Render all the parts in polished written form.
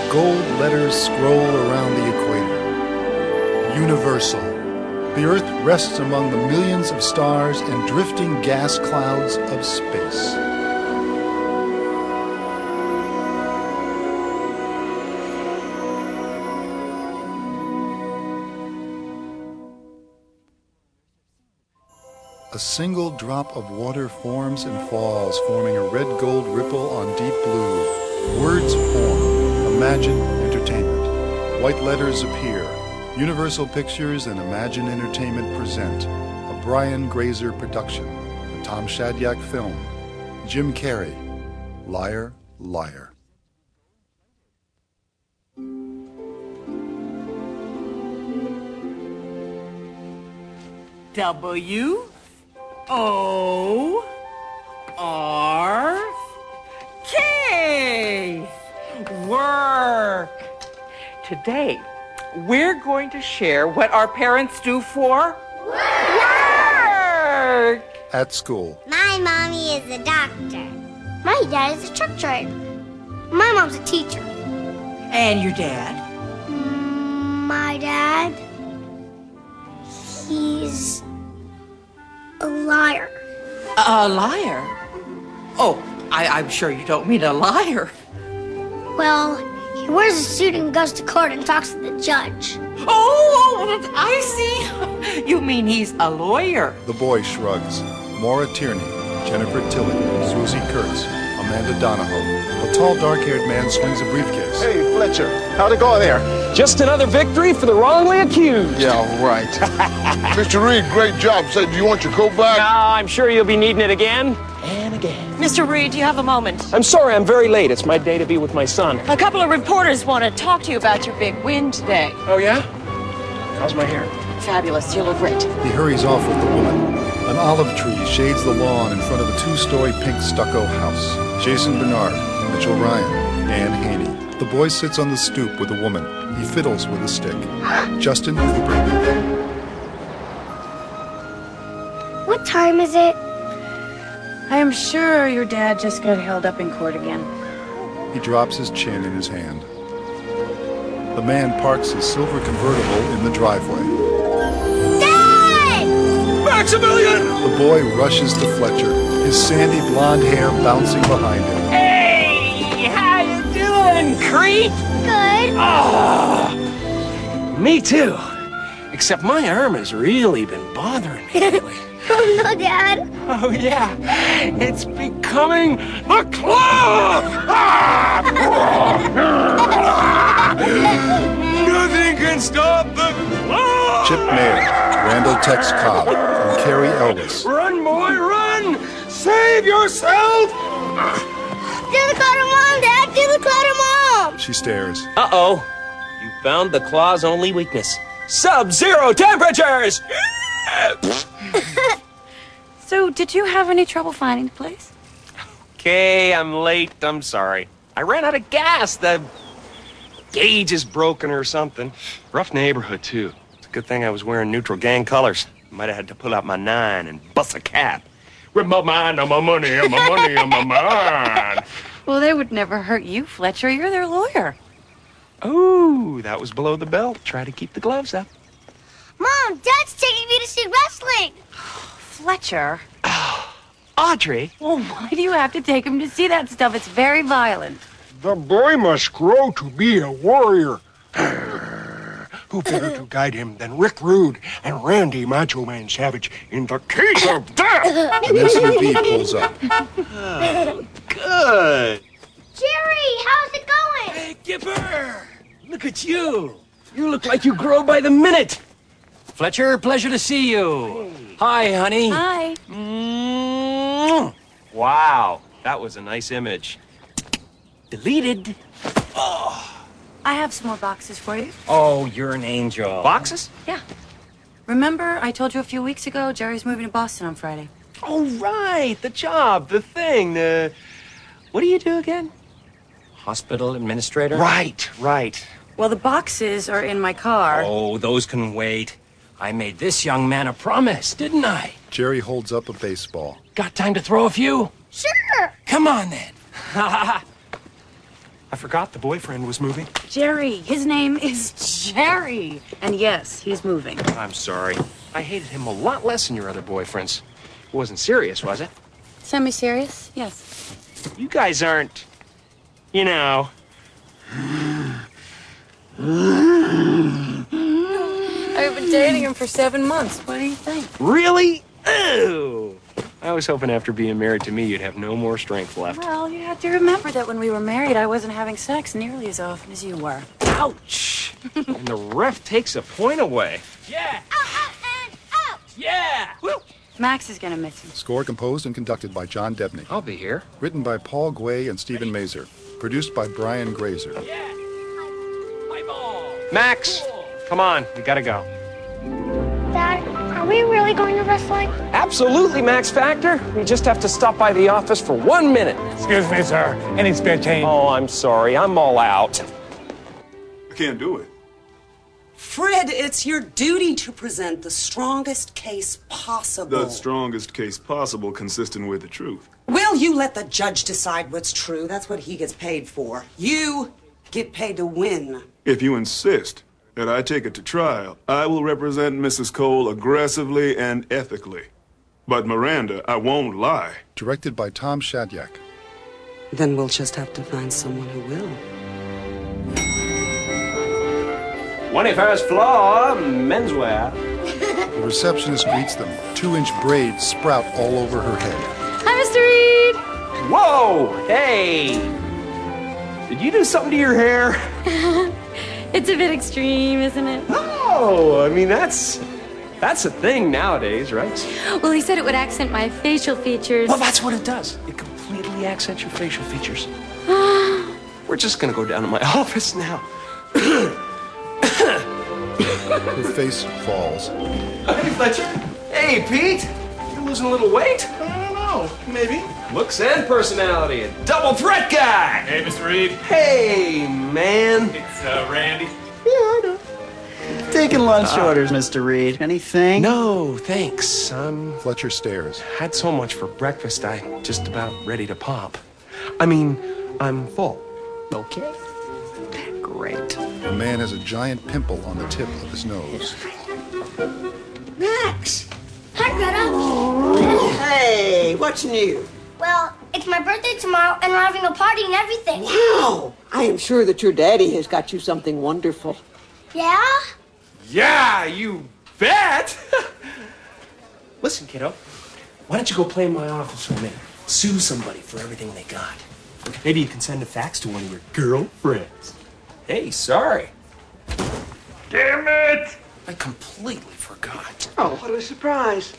Gold letters scroll around the equator. Universal. The Earth rests among the millions of stars and drifting gas clouds of space. A single drop of water forms and falls, forming a red-gold ripple on deep blue. Words form. Imagine Entertainment. White letters appear. Universal Pictures and Imagine Entertainment present a Brian Grazer production, a Tom Shadyac film. Jim Carrey, Liar, Liar. W-O-R-K. Work. Today, we're going to share what our parents do for work. At school. My mommy is a doctor. My dad is a truck driver. My mom's a teacher. And your dad? My dad, he's a liar. A liar? Oh, I'm sure you don't mean a liar. Well, he wears a suit and goes to court and talks to the judge. Oh, I see. You mean he's a lawyer. The boy shrugs. Maura Tierney, Jennifer Tilly, Susie Kurtz, Amanda Donahoe. A tall, dark-haired man swings a briefcase. Hey, Fletcher, how'd it go there? Just another victory for the wrongly accused. Yeah, right. Mr. Reed, great job. Say, do you want your coat back? No, I'm sure you'll be needing it again and again. Mr. Reed, do you have a moment? I'm sorry I'm very late. It's my day to be with my son. A couple of reporters want to talk to you about your big win today. Oh, yeah? How's my hair? Fabulous. You look great. He hurries off with the woman. An olive tree shades the lawn in front of a two-story pink stucco house. Jason Bernard, Mitchell Ryan, Ann Haney. The boy sits on the stoop with a woman. He fiddles with a stick. Justin Cooper. What time is it? I am sure your dad just got held up in court again. He drops his chin in his hand. The man parks his silver convertible in the driveway. Dad! Maximilian! The boy rushes to Fletcher, his sandy blonde hair bouncing behind him. Hey, how you doing, creep? Good. Me too. Except my arm has really been bothering me lately. Oh, no, Dad. Oh, yeah. It's becoming the club! Nothing can stop the club! Chip Mayer, Randall Tex Cobb, and Carrie Elwes. Run, boy, run! Save yourself! To the Clutter Mom, Dad. To the Clutter Mom. She stares. Uh-oh. You found the claw's only weakness. Sub-zero temperatures! So, did you have any trouble finding the place? Okay, I'm late. I'm sorry. I ran out of gas. The gauge is broken or something. Rough neighborhood, too. It's a good thing I was wearing neutral gang colors. Might have had to pull out my 9 and bust a cap. With my mind on my money, on my money, on my mind. Well, they would never hurt you, Fletcher. You're their lawyer. Oh, that was below the belt. Try to keep the gloves up. Mom, Dad's taking me to see wrestling. Fletcher? Audrey? Well, why do you have to take him to see that stuff? It's very violent. The boy must grow to be a warrior. Who better to guide him than Rick Rude and Randy Macho Man Savage in the case of death? An SUV pulls up. Good. Jerry, how's it going? Hey, Gipper! Look at you. You look like you grow by the minute. Fletcher, pleasure to see you. Hi, honey. Hi. Wow, that was a nice image. Deleted. I have some more boxes for you. Oh, you're an angel. Boxes? Yeah. Remember, I told you a few weeks ago, Jerry's moving to Boston on Friday. Oh, right. The job, the thing, the... What do you do again? Hospital administrator? Right. Well, the boxes are in my car. Oh, those can wait. I made this young man a promise, didn't I? Jerry holds up a baseball. Got time to throw a few? Sure. Come on, then. I forgot the boyfriend was moving. Jerry. His name is Jerry. And yes, he's moving. I'm sorry. I hated him a lot less than your other boyfriends. It wasn't serious, was it? Semi-serious? Yes. You guys aren't, you know. I've been dating him for 7 months. What do you think? Really? Ew. I was hoping after being married to me, you'd have no more strength left. Well, you have to remember that when we were married, I wasn't having sex nearly as often as you were. Ouch! And the ref takes a point away. Yeah! Out, and out! Yeah! Woo! Max is gonna miss him. Score composed and conducted by John Debney. I'll be here. Written by Paul Guay and Stephen Mazer. Produced by Brian Grazer. Yeah! Play ball! Max, come on. We gotta go. Dad, are we really going to wrestling? Absolutely, Max Factor. We just have to stop by the office for 1 minute. Excuse me, sir. Any spare change? Oh, I'm sorry. I'm all out. I can't do it. Fred, it's your duty to present the strongest case possible. The strongest case possible consistent with the truth. Will you let the judge decide what's true? That's what he gets paid for. You get paid to win. If you insist that I take it to trial, I will represent Mrs. Cole aggressively and ethically. But Miranda, I won't lie. Directed by Tom Shadyac. Then we'll just have to find someone who will. 21st floor, menswear. The receptionist greets them. 2-inch braids sprout all over her head. Hi, Mr. Reed. Whoa! Hey! Did you do something to your hair? It's a bit extreme, isn't it? Oh, I mean, that's a thing nowadays, right? Well, he said it would accent my facial features. Well, that's what it does. It completely accents your facial features. We're just gonna go down to my office now. Her face falls. Hey, Fletcher. Hey, Pete. You're losing a little weight? I don't know. Maybe. Looks and personality. A double threat guy. Hey, Mr. Reed. Hey, man. It's, Randy. Yeah, I know. Taking lunch orders, Mr. Reed. Anything? No, thanks. Fletcher stares. Had so much for breakfast, I'm just about ready to pop. I mean, I'm full. Okay. Great. The man has a giant pimple on the tip of his nose. Max! Hi, Greta. Hey, what's new? Well, it's my birthday tomorrow, and we're having a party and everything. Wow! I am sure that your daddy has got you something wonderful. Yeah? Yeah, you bet! Listen, kiddo. Why don't you go play in my office for a minute? Sue somebody for everything they got. Maybe you can send a fax to one of your girlfriends. Hey, sorry. Damn it! I completely forgot. Oh, what a surprise.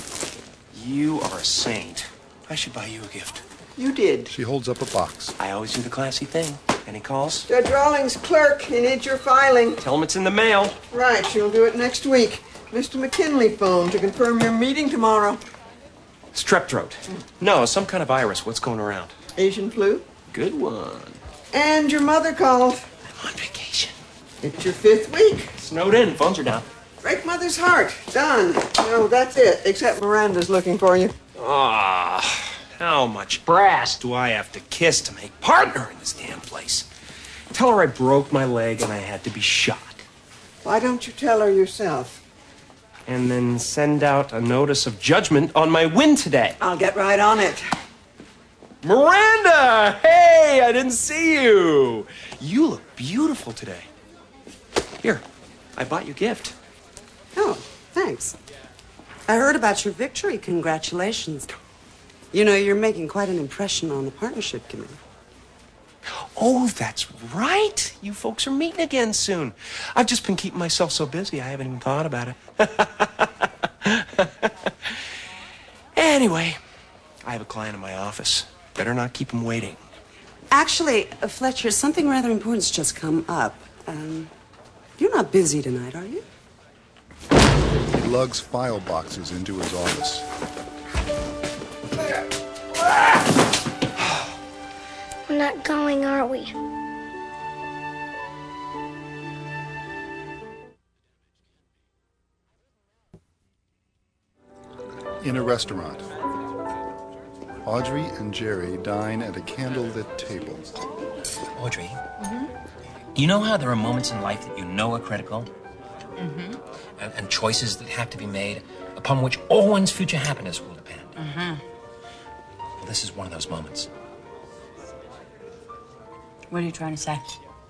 You are a saint. I should buy you a gift. You did. She holds up a box. I always do the classy thing. Any calls? Judge Rawlings' clerk, he needs your filing. Tell him it's in the mail. Right, she'll do it next week. Mr. McKinley phoned to confirm your meeting tomorrow. Strep throat. No, some kind of virus. What's going around? Asian flu. Good one. And your mother called. I'm on vacation. It's your 5th week. Snowed in. Phones are down. Break mother's heart. Done. No, that's it. Except Miranda's looking for you. Ah, how much brass do I have to kiss to make partner in this damn place? Tell her I broke my leg and I had to be shot. Why don't you tell her yourself? And then send out a notice of judgment on my win today. I'll get right on it. Miranda! Hey, I didn't see you. You look beautiful today. Here, I bought you a gift. Oh, thanks. I heard about your victory. Congratulations. You know, you're making quite an impression on the partnership committee. Oh, that's right. You folks are meeting again soon. I've just been keeping myself so busy, I haven't even thought about it. Anyway, I have a client in my office. Better not keep him waiting. Actually, Fletcher, something rather important's just come up. You're not busy tonight, are you? He lugs file boxes into his office. We're not going, are we? In a restaurant, Audrey and Jerry dine at a candlelit table. Audrey, you know how there are moments in life that you know are critical? And choices that have to be made upon which all one's future happiness will depend. Well, this is one of those moments. What are you trying to say?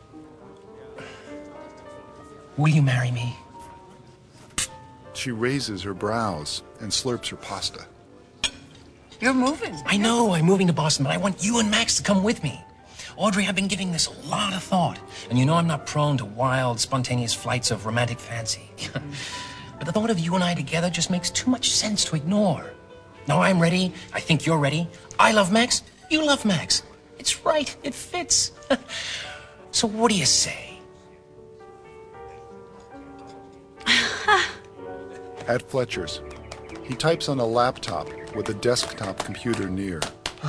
Will you marry me? She raises her brows and slurps her pasta. You're moving. I know, I'm moving to Boston, but I want you and Max to come with me. Audrey, I've been giving this a lot of thought. And you know I'm not prone to wild, spontaneous flights of romantic fancy. But the thought of you and I together just makes too much sense to ignore. Now I'm ready. I think you're ready. I love Max. You love Max. It's right. It fits. So what do you say? At Fletcher's, he types on a laptop with a desktop computer near.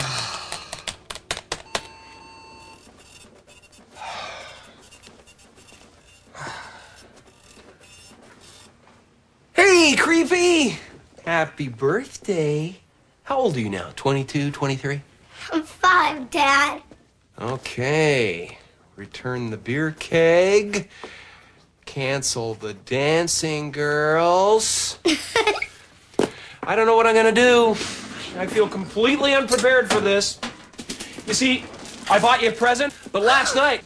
Hey, creepy! Happy birthday. How old are you now? 22, 23? I'm 5, Dad. Okay. Return the beer keg. Cancel the dancing girls. I don't know what I'm gonna do. I feel completely unprepared for this. You see, I bought you a present, but last night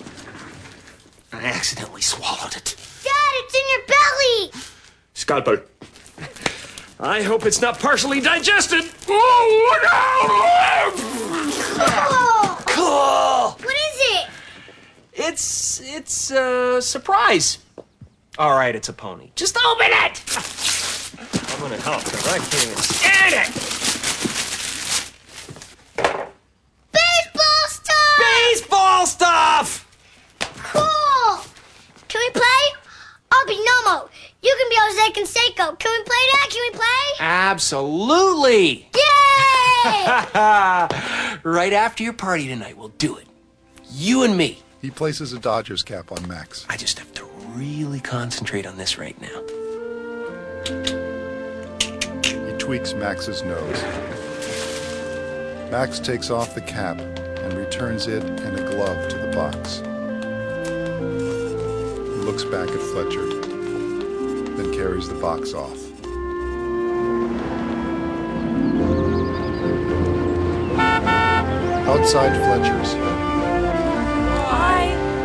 I accidentally swallowed it. Dad, it's in your belly. Scalpel. I hope it's not partially digested. Oh, Cool. cool. What is it? It's a surprise. All right, it's a pony. Just open it. I'm gonna help because I can't even stand it. Baseball stuff. Baseball stuff. Cool. Can we play? I'll be Nomo. You can be Jose Canseco. Can we play that? Can we play? Absolutely. Yay! Right after your party tonight, we'll do it. You and me. He places a Dodgers cap on Max. I just have to really concentrate on this right now. He tweaks Max's nose. Max takes off the cap and returns it and a glove to the box. He looks back at Fletcher, then carries the box off. Outside Fletcher's, Hi.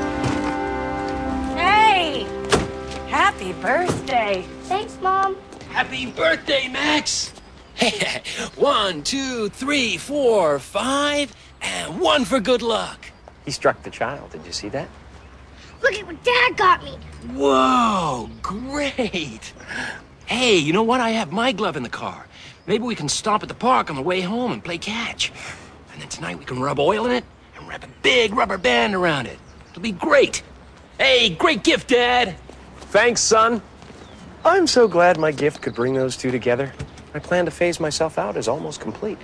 Hey! Happy birthday. Thanks, Mom. Happy birthday, Max! 1, 2, 3, 4, 5, and 1 for good luck. He struck the child. Did you see that? Look at what Dad got me. Whoa, great. Hey, you know what? I have my glove in the car. Maybe we can stop at the park on the way home and play catch. And then tonight we can rub oil in it and wrap a big rubber band around it. It'll be great. Hey, great gift, Dad. Thanks, son. I'm so glad my gift could bring those two together. My plan to phase myself out is almost complete.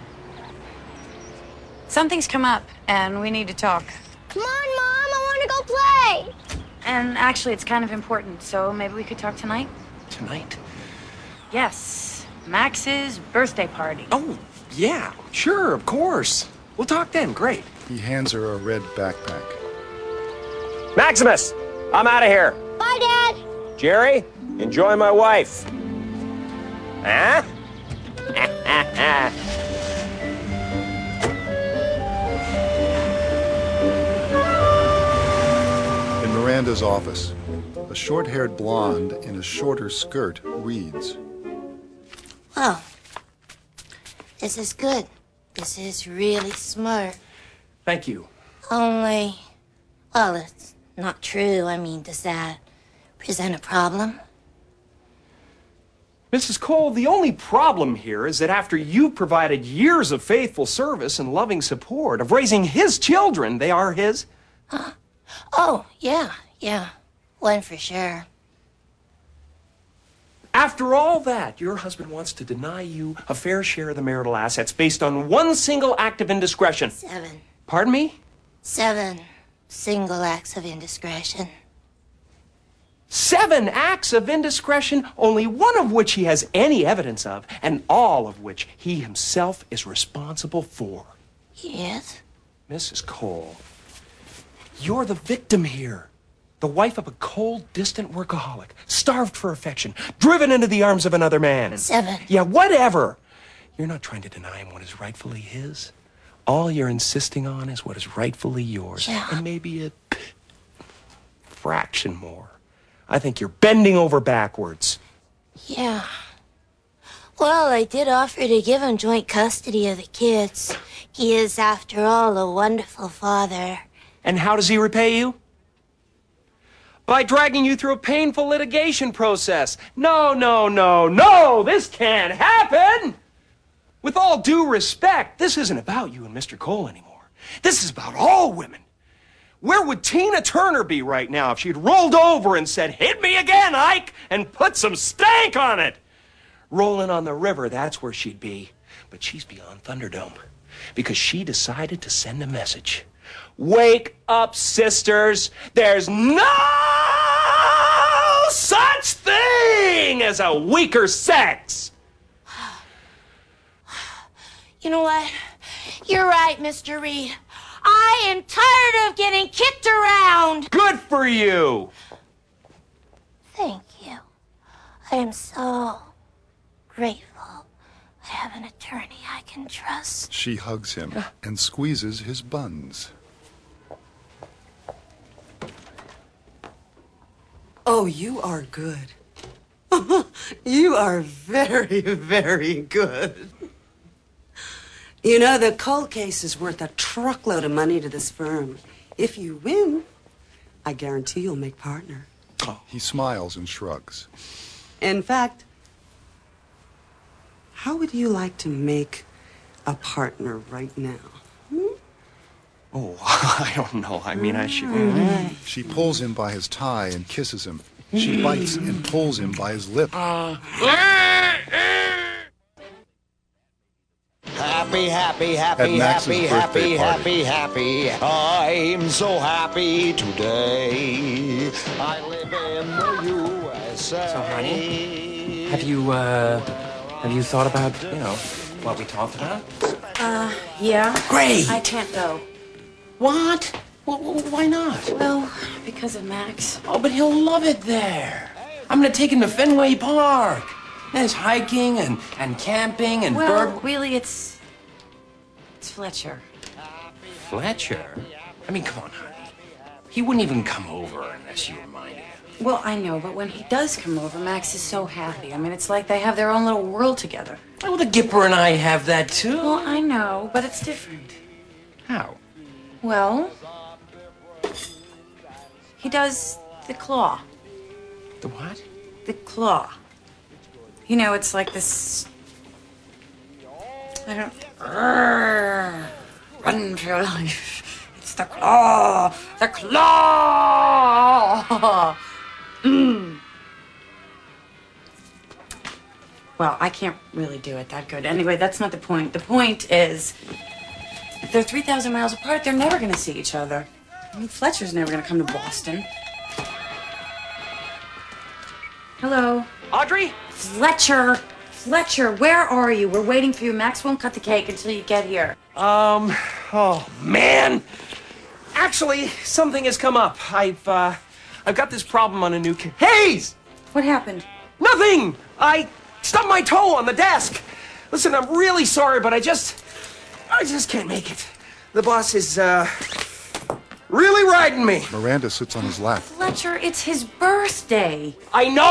Something's come up, and we need to talk. Come on, Mom. I want to go play. And actually, it's kind of important, so maybe we could talk tonight? Tonight? Yes. Max's birthday party. Oh, yeah. Sure, of course. We'll talk then. Great. he hands her a red backpack. Maximus, I'm out of here. Bye, Dad. Jerry, enjoy my wife. Huh? In Miranda's office, a short-haired blonde in a shorter skirt reads. Well, this is good. This is really smart. Thank you. Only, well, it's not true. I mean, does that present a problem? Mrs. Cole, the only problem here is that after you've provided years of faithful service and loving support of raising his children, they are his. Huh? Oh, yeah. One for sure. After all that, your husband wants to deny you a fair share of the marital assets based on one single act of indiscretion. 7. Pardon me? 7 single acts of indiscretion. 7 acts of indiscretion, only one of which he has any evidence of, and all of which he himself is responsible for. Yes? Mrs. Cole, You're the victim here. The wife of a cold, distant workaholic, starved for affection, driven into the arms of another man. And, 7. Yeah, whatever. You're not trying to deny him what is rightfully his. All you're insisting on is what is rightfully yours. Yeah. And maybe a fraction more. I think you're bending over backwards. Yeah. Well, I did offer to give him joint custody of the kids. He is, after all, a wonderful father. And how does he repay you? By dragging you through a painful litigation process. No, no, no, no! This can't happen! With all due respect, this isn't about you and Mr. Cole anymore. This is about all women. Where would Tina Turner be right now if she'd rolled over and said, "Hit me again, Ike," and put some stank on it? Rolling on the river, that's where she'd be. But she's beyond Thunderdome because she decided to send a message. Wake up, sisters. There's no such thing as a weaker sex. You know what? You're right, Mr. Reed. I am tired of getting kicked around. Good for you. Thank you. I am so grateful. I have an attorney I can trust. She hugs him and squeezes his buns. Oh, you are good. You are very, very good. You know, the Cole case is worth a truckload of money to this firm. If you win, I guarantee you'll make partner. He smiles and shrugs. In fact, how would you like to make a partner right now? Oh, I don't know. I mean, I should... She pulls him by his tie and kisses him. She bites and pulls him by his lip. Happy, happy, At happy, Max's happy, birthday happy, party. happy, happy. I'm so happy today. I live in the USA. So, honey, have you thought about, what we talked about? Yeah. Great. I can't go. What? Well, why not? Well, because of Max. Oh, but he'll love it there. I'm gonna take him to Fenway Park. There's hiking and camping and Well, really, it's Fletcher. Fletcher? I mean, come on, honey. He wouldn't even come over unless you reminded him. Well, I know, but when he does come over, Max is so happy. I mean, it's like they have their own little world together. Oh, the Gipper and I have that too. Well, I know, but it's different. How? Well, he does the claw. The what? The claw. You know, it's like this... I don't... Run for your life. It's the claw. The claw. Well, I can't really do it that good. Anyway, that's not the point. The point is, if they're 3,000 miles apart, they're never going to see each other. I mean, Fletcher's never going to come to Boston. Hello? Audrey? Fletcher! Fletcher, where are you? We're waiting for you. Max won't cut the cake until you get here. Oh, man. Actually, something has come up. I've got this problem on a new case. Hayes! What happened? Nothing! I stubbed my toe on the desk. Listen, I'm really sorry, but I just can't make it. The boss is, really riding me. Miranda sits on his lap. Fletcher, it's his birthday. I know.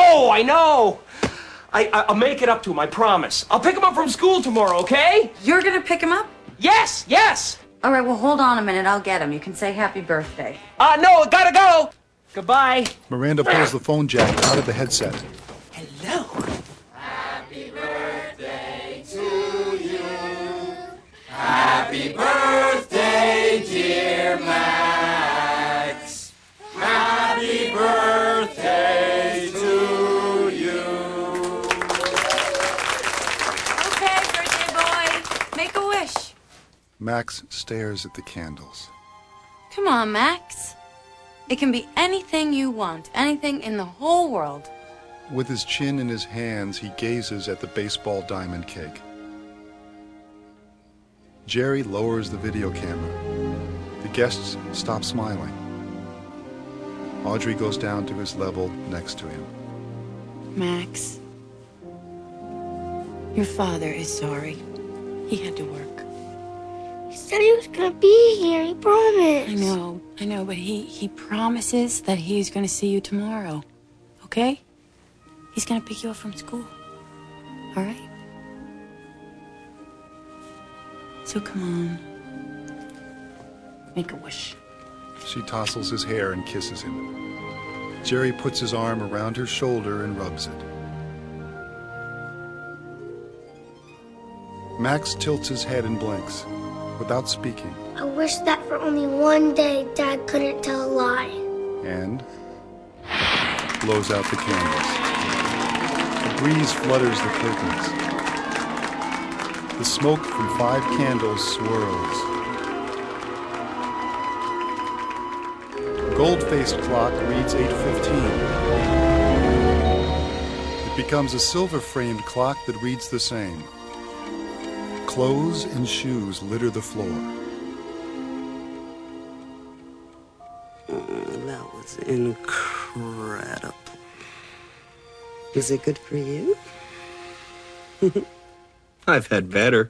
I'll make it up to him, I promise. I'll pick him up from school tomorrow, okay? You're gonna pick him up? Yes. All right, well, hold on a minute. I'll get him. You can say happy birthday. No, gotta go. Goodbye. Miranda pulls the phone jack out of the headset. Hello. Happy birthday to you. Happy birthday, dear Max. Happy birthday to you. Okay, birthday boy. Make a wish. Max stares at the candles. Come on, Max. It can be anything you want. Anything in the whole world. With his chin in his hands, he gazes at the baseball diamond cake. Jerry lowers the video camera. The guests stop smiling. Audrey goes down to his level next to him. Max, your father is sorry. He had to work. He said he was gonna be here. He promised. I know, but he promises that he's gonna see you tomorrow. Okay? He's gonna pick you up from school. All right? So come on. Make a wish. She tousles his hair and kisses him. Jerry puts his arm around her shoulder and rubs it. Max tilts his head and blinks, without speaking, I wish that for only one day Dad couldn't tell a lie. and blows out the candles. A breeze flutters the curtains. The smoke from 5 candles swirls. A gold-faced clock reads 8:15. It becomes a silver-framed clock that reads the same. Clothes and shoes litter the floor. That was incredible. Is it good for you? I've had better.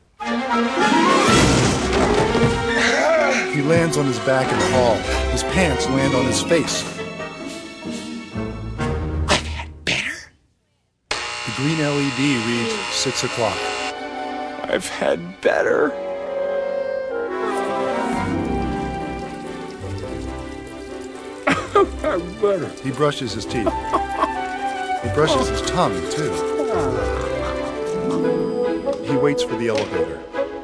He lands on his back in the hall. His pants land on his face. I've had better. The green LED reads 6 o'clock. I've had better. Better. He brushes his teeth. He brushes his tongue, too. He waits for the elevator.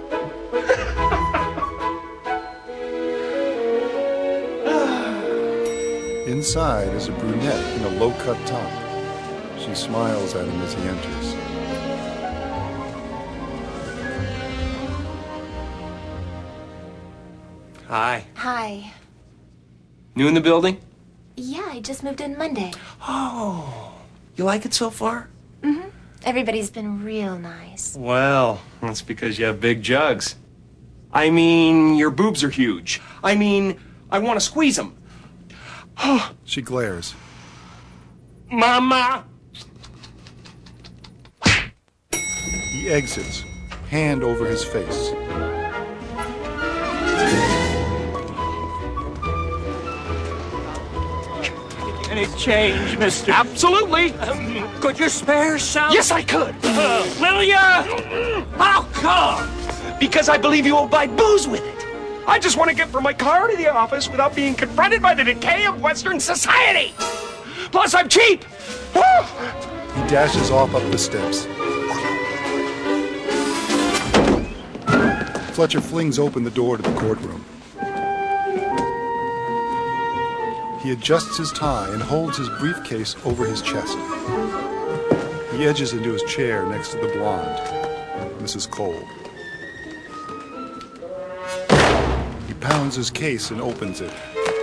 Inside is a brunette in a low-cut top. She smiles at him as he enters. Hi. Hi. New in the building? Yeah, I just moved in Monday. Oh, you like it so far? Mm-hmm. Everybody's been real nice. Well, that's because you have big jugs. I mean, your boobs are huge. I mean, I want to squeeze them. She glares. Mama! He exits, hand over his face. Any change, mister? Absolutely. Could you spare some? Yes, I could. Will ya? How come? Because I believe you will buy booze with it. I just want to get from my car to the office without being confronted by the decay of Western society. Plus, I'm cheap. He dashes off up the steps. Fletcher flings open the door to the courtroom. He adjusts his tie and holds his briefcase over his chest. He edges into his chair next to the blonde, Mrs. Cole. He pounds his case and opens it.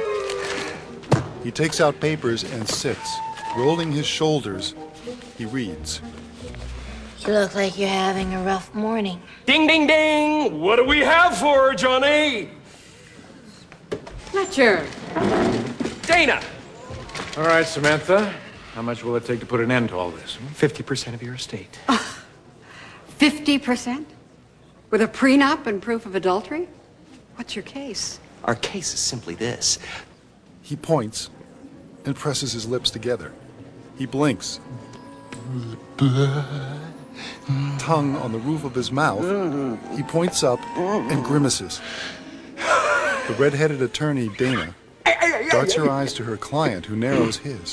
He takes out papers and sits. Rolling his shoulders, he reads. You look like you're having a rough morning. Ding, ding, ding. What do we have for her, Johnny? Fletcher. Dana. All right, Samantha. How much will it take to put an end to all this? 50% of your estate. 50%? With a prenup and proof of adultery? What's your case? Our case is simply this. He points and presses his lips together. He blinks. Tongue on the roof of his mouth, he points up and grimaces. The red-headed attorney, Dana, darts her eyes to her client, who narrows his.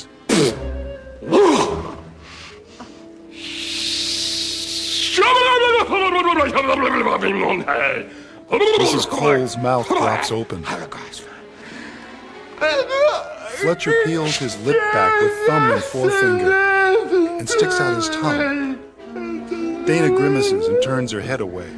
Mrs. Cole's mouth drops open. Fletcher peels his lip back with thumb and forefinger and sticks out his tongue. Dana grimaces and turns her head away.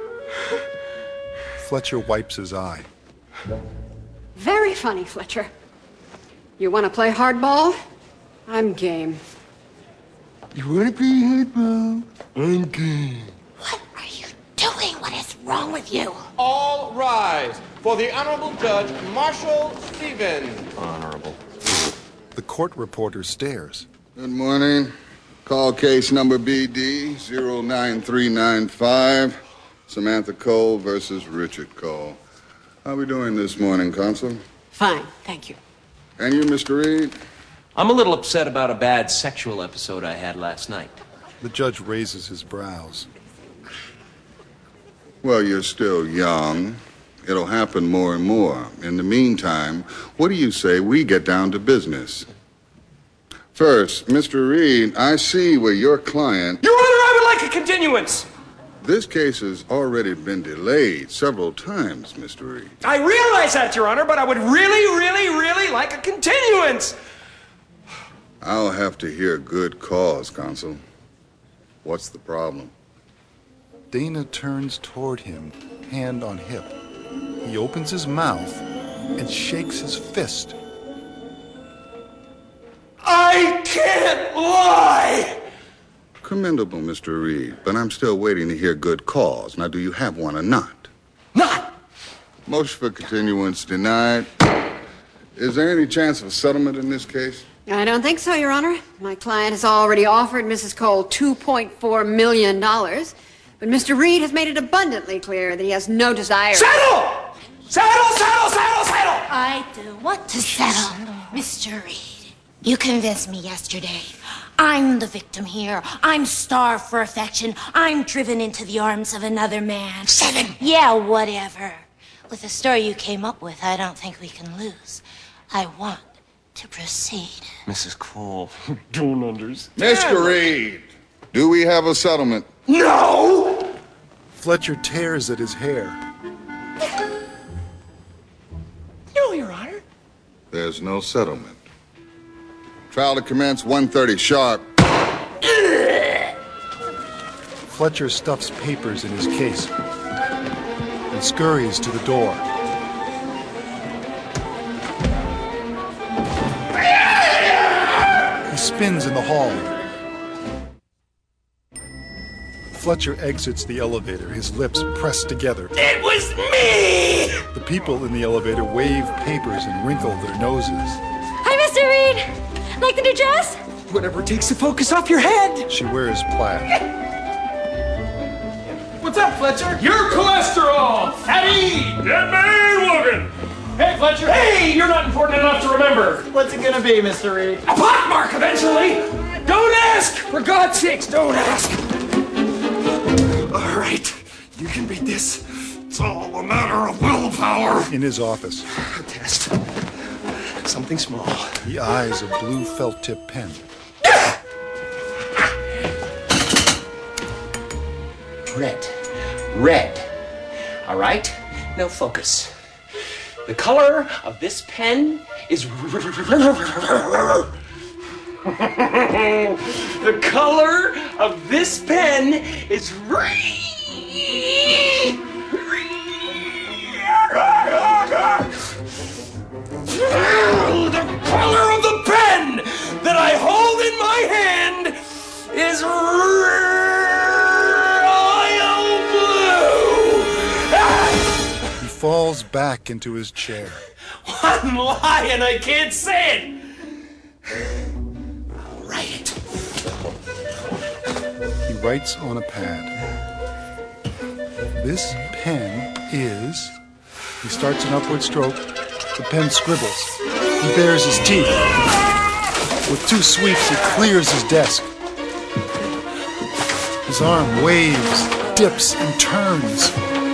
Fletcher wipes his eye. Very funny, Fletcher. You want to play hardball? I'm game. You want to play hardball? I'm game. What are you doing? What is wrong with you? All rise for the Honorable Judge Marshall Stevens. Honorable. court reporter stares. Good morning. Call case number BD 09395. Samantha Cole versus Richard Cole. How are we doing this morning, Consul? Fine, thank you. And you, Mr. Reed? I'm a little upset about a bad sexual episode I had last night. The judge raises his brows. Well, you're still young. It'll happen more and more. In the meantime, what do you say we get down to business? First, Mr. Reed, I see where your client... Your Honor, I would like a continuance. This case has already been delayed several times, Mr. Reed. I realize that, Your Honor, but I would really like a continuance. I'll have to hear good cause, Consul. What's the problem? Dana turns toward him, hand on hip. He opens his mouth and shakes his fist. I can't lie! Commendable, Mr. Reed, but I'm still waiting to hear good cause. Now, do you have one or not? Not! Motion for continuance denied. Is there any chance of a settlement in this case? I don't think so, Your Honor. My client has already offered Mrs. Cole $2.4 million, but Mr. Reed has made it abundantly clear that he has no desire... Settle! Settle, settle, settle, settle! I do want to settle, Mr. Reed. You convinced me yesterday. I'm the victim here. I'm starved for affection. I'm driven into the arms of another man. 7! Yeah, whatever. With the story you came up with, I don't think we can lose. I want to proceed. Mrs. Cole. Don't understand. Mr. Reed, do we have a settlement? No! Fletcher tears at his hair. No, Your Honor. There's no settlement. Trial to commence 1:30 sharp. Fletcher stuffs papers in his case and scurries to the door. He spins in the hall. Fletcher exits the elevator, his lips pressed together. It was me! The people in the elevator wave papers and wrinkle their noses. Hi, Mr. Reed. Like the new dress? Whatever takes the focus off your head. She wears plaid. What's up, Fletcher? Your cholesterol, fatty! Get me, Logan! Hey, Fletcher! Hey, you're not important enough to remember. What's it gonna be, Mr. Reed? A pockmark eventually! Don't ask! For God's sakes, don't ask! All right, you can beat this. It's all a matter of willpower. In his office. A test. Something small. He eyes a blue felt-tip pen. Red. Red. All right? Now focus. The color of this pen is... The color of this pen is... The color of the pen that I hold in my hand is royal blue. He falls back into his chair. I'm lying, I can't say it. I'll write it. He writes on a pad. This pen is... He starts an upward stroke. The pen scribbles. He bares his teeth. With 2 sweeps, he clears his desk. His arm waves, dips, and turns.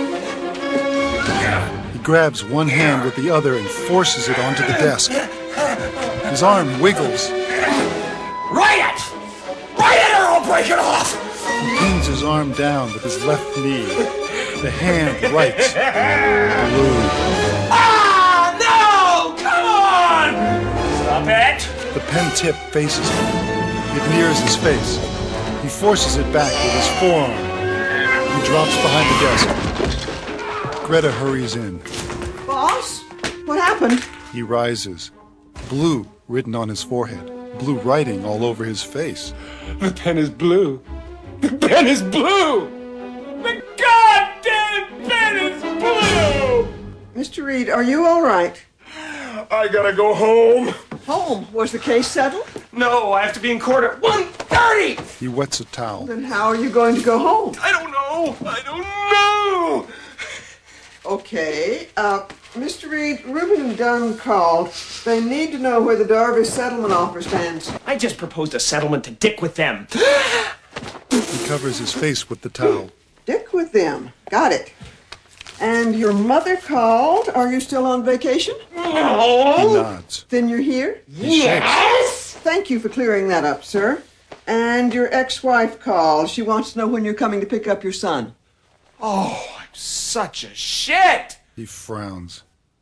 He grabs one hand with the other and forces it onto the desk. His arm wiggles. Write it! Write it or I'll break it off! He pins his arm down with his left knee. The hand writes blue. Ah, no! Come on! Stop it! The pen tip faces him. It nears his face. He forces it back with his forearm. He drops behind the desk. Greta hurries in. Boss? What happened? He rises. Blue written on his forehead. Blue writing all over his face. The pen is blue. The pen is blue! The goddamn pen is blue! Mr. Reed, are you all right? I gotta go home. Home. Was the case settled? No, I have to be in court at 1:30. He wets a towel. Then how are you going to go home? I don't know. I don't know. Okay. Mr. Reed, Reuben and Dunn called. They need to know where the Darvish settlement offer stands. I just proposed a settlement to dick with them. He covers his face with the towel. Dick with them. Got it. And your mother called. Are you still on vacation? No. He nods. Then you're here? Yes! Thank you for clearing that up, sir. And your ex-wife called. She wants to know when you're coming to pick up your son. Oh, I'm such a shit! He frowns.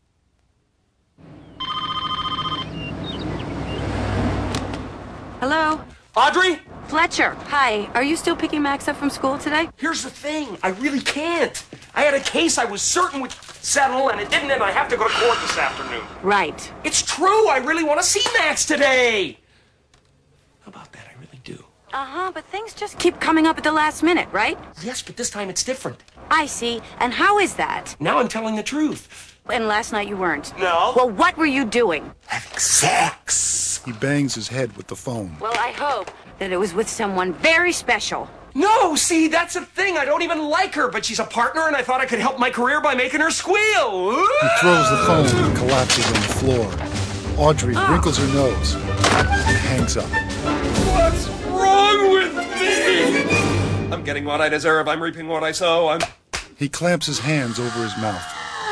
Hello? Audrey? Fletcher. Hi. Are you still picking Max up from school today? Here's the thing. I really can't. I had a case I was certain would settle, and it didn't, and I have to go to court this afternoon. Right. It's true. I really want to see Max today. How about that? I really do. Uh-huh, but things just keep coming up at the last minute, right? Yes, but this time it's different. I see. And how is that? Now I'm telling the truth. And last night you weren't. No. Well, what were you doing? Having sex. He bangs his head with the phone. Well, I hope that it was with someone very special. No, see, that's the thing. I don't even like her, but she's a partner, and I thought I could help my career by making her squeal. He throws the phone and collapses on the floor. Audrey wrinkles her nose and hangs up. What's wrong with me? I'm getting what I deserve. I'm reaping what I sow. He clamps his hands over his mouth.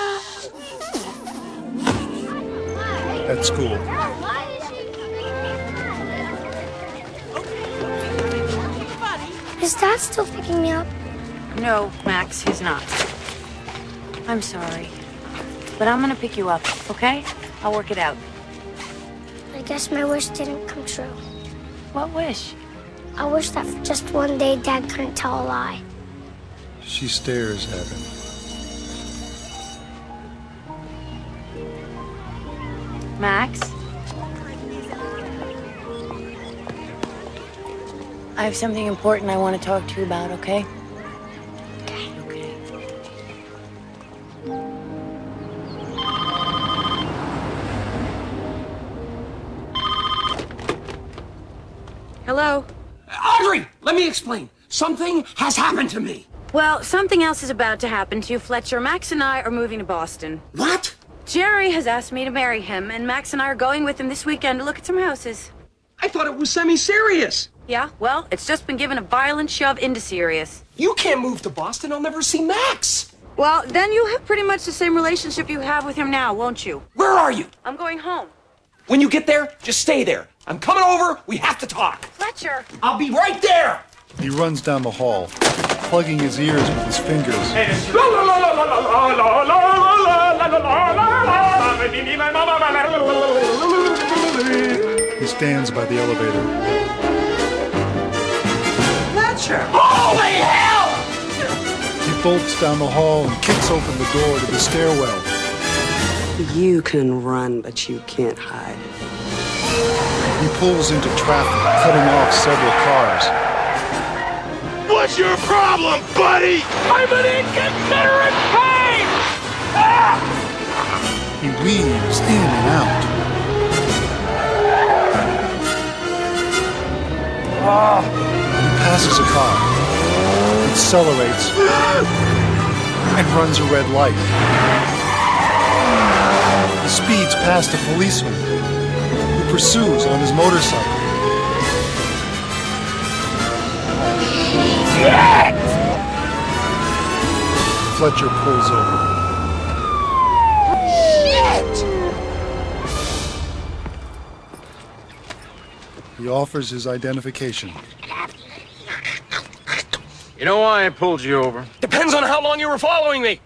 At school. Is Dad still picking me up? No, Max, he's not. I'm sorry. But I'm gonna pick you up, okay? I'll work it out. I guess my wish didn't come true. What wish? I wish that for just one day Dad couldn't tell a lie. She stares at him. Max? I have something important I want to talk to you about, okay? Okay. Hello? Audrey, let me explain. Something has happened to me. Well, something else is about to happen to you, Fletcher. Max and I are moving to Boston. What? Jerry has asked me to marry him, and Max and I are going with him this weekend to look at some houses. I thought it was semi-serious. Yeah, well, it's just been given a violent shove into serious. You can't move to Boston. I'll never see Max. Well, then you'll have pretty much the same relationship you have with him now, won't you? Where are you? I'm going home. When you get there, just stay there. I'm coming over. We have to talk. Fletcher! I'll be right there. He runs down the hall, plugging his ears with his fingers. He stands by the elevator. Fletcher! Holy hell! He bolts down the hall and kicks open the door to the stairwell. You can run, but you can't hide. He pulls into traffic, cutting off several cars. What's your problem, buddy? I'm an inconsiderate pain! Ah! He weaves in and out. He passes a car, accelerates, and runs a red light. He speeds past a policeman who pursues on his motorcycle. Fletcher pulls over. He offers his identification. You know why I pulled you over? Depends on how long you were following me.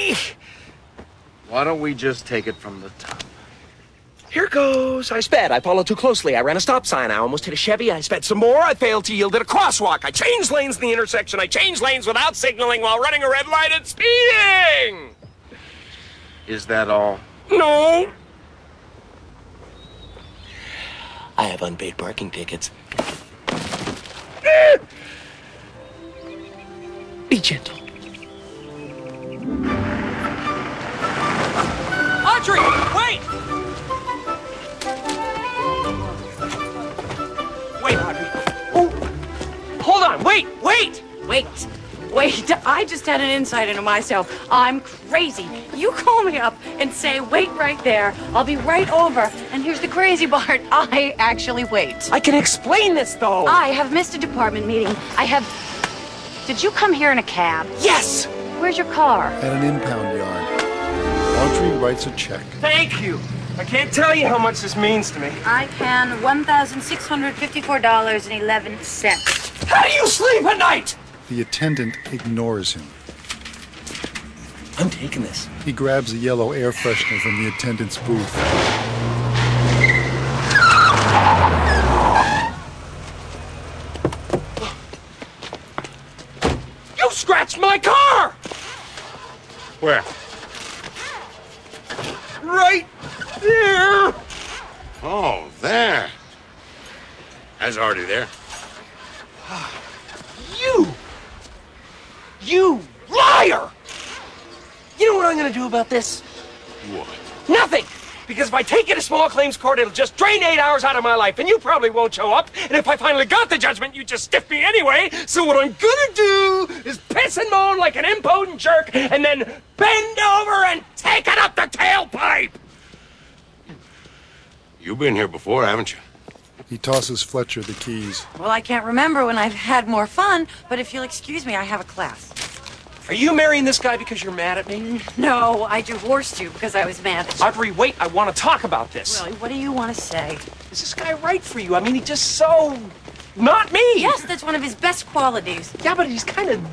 Why don't we just take it from the top? Here goes. I sped. I followed too closely. I ran a stop sign. I almost hit a Chevy. I sped some more. I failed to yield at a crosswalk. I changed lanes in the intersection. I changed lanes without signaling while running a red light and speeding. Is that all? No. I have unpaid parking tickets. Be gentle. Audrey, wait! Wait! I just had an insight into myself. I'm crazy. You call me up and say, wait right there. I'll be right over. And here's the crazy part. I actually wait. I can explain this, though. I have missed a department meeting. Did you come here in a cab? Yes! Where's your car? At an impound yard. Audrey writes a check. Thank you. I can't tell you how much this means to me. I can $1,654.11. How do you sleep at night? The attendant ignores him. I'm taking this. He grabs a yellow air freshener from the attendant's booth. You scratched my car! Where? Right there! Oh, there. I was already there. You liar! You know what I'm gonna do about this? What? Nothing! Because if I take you to small claims court, it'll just drain 8 hours out of my life, and you probably won't show up. And if I finally got the judgment, you just stiff me anyway. So what I'm gonna do is piss and moan like an impotent jerk, and then bend over and take it up the tailpipe! You've been here before, haven't you? He tosses Fletcher the keys. Well, I can't remember when I've had more fun, but if you'll excuse me, I have a class. Are you marrying this guy because you're mad at me? No, I divorced you because I was mad at you. Audrey, wait, I want to talk about this. Really, what do you want to say? Is this guy right for you? I mean, he's just so... not me! Yes, that's one of his best qualities. Yeah, but he's kind of...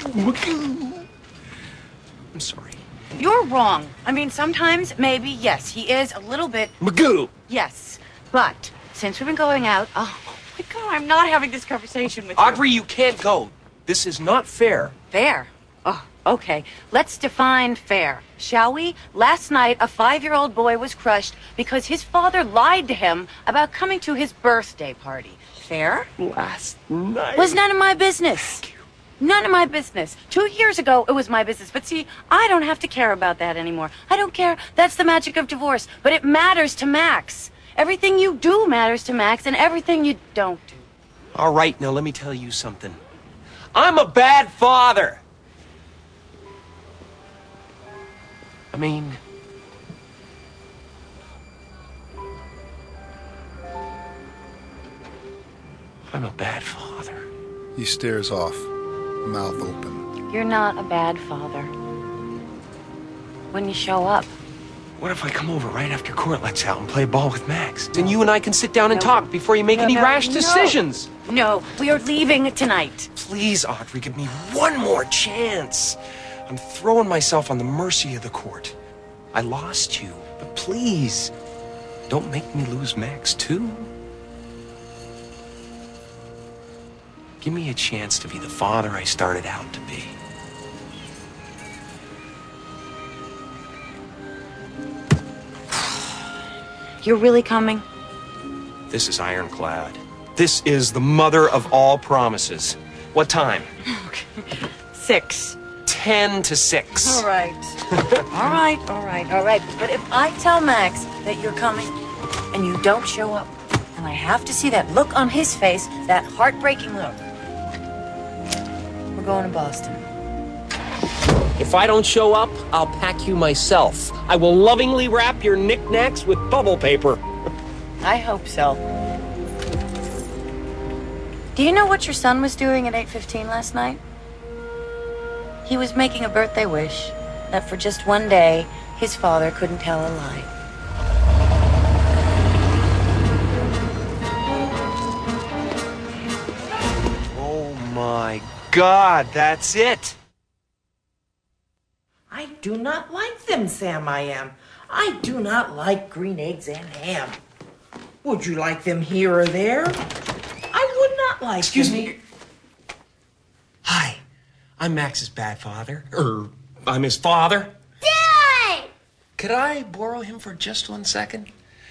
I'm sorry. You're wrong. I mean, sometimes, maybe, yes, he is a little bit... Magoo! Yes, but since we've been going out... Oh, my God, I'm not having this conversation with you. Audrey, you can't go. This is not fair. Fair? Oh, okay. Let's define fair, shall we? Last night, a 5-year-old boy was crushed because his father lied to him about coming to his birthday party. Fair? Last night? Was none of my business. None of my business. 2 years ago, it was my business. But see, I don't have to care about that anymore. I don't care. That's the magic of divorce. But it matters to Max. Everything you do matters to Max, and everything you don't do. All right, now let me tell you something. I'm a bad father. I mean... I'm a bad father. He stares off, mouth open. You're not a bad father. When you show up. What if I come over right after court lets out and play ball with Max? Then you and I can sit down and talk before you make any rash decisions. No, we are leaving tonight. Please, Audrey, give me one more chance. I'm throwing myself on the mercy of the court. I lost you, but please, don't make me lose Max, too. Give me a chance to be the father I started out to be. You're really coming? This is ironclad. This is the mother of all promises. What time? 6. 10 to 6. All right. all right. But if I tell Max that you're coming and you don't show up, and I have to see that look on his face, that heartbreaking look, we're going to Boston. If I don't show up, I'll pack you myself. I will lovingly wrap your knickknacks with bubble paper. I hope so. Do you know what your son was doing at 8:15 last night? He was making a birthday wish that for just one day, his father couldn't tell a lie. Oh my God, that's it. I do not like them, Sam, I am. I do not like green eggs and ham. Would you like them here or there? I would not like Excuse them. me. Hi, I'm Max's bad father. I'm his father. Dad! Could I borrow him for just 1 second?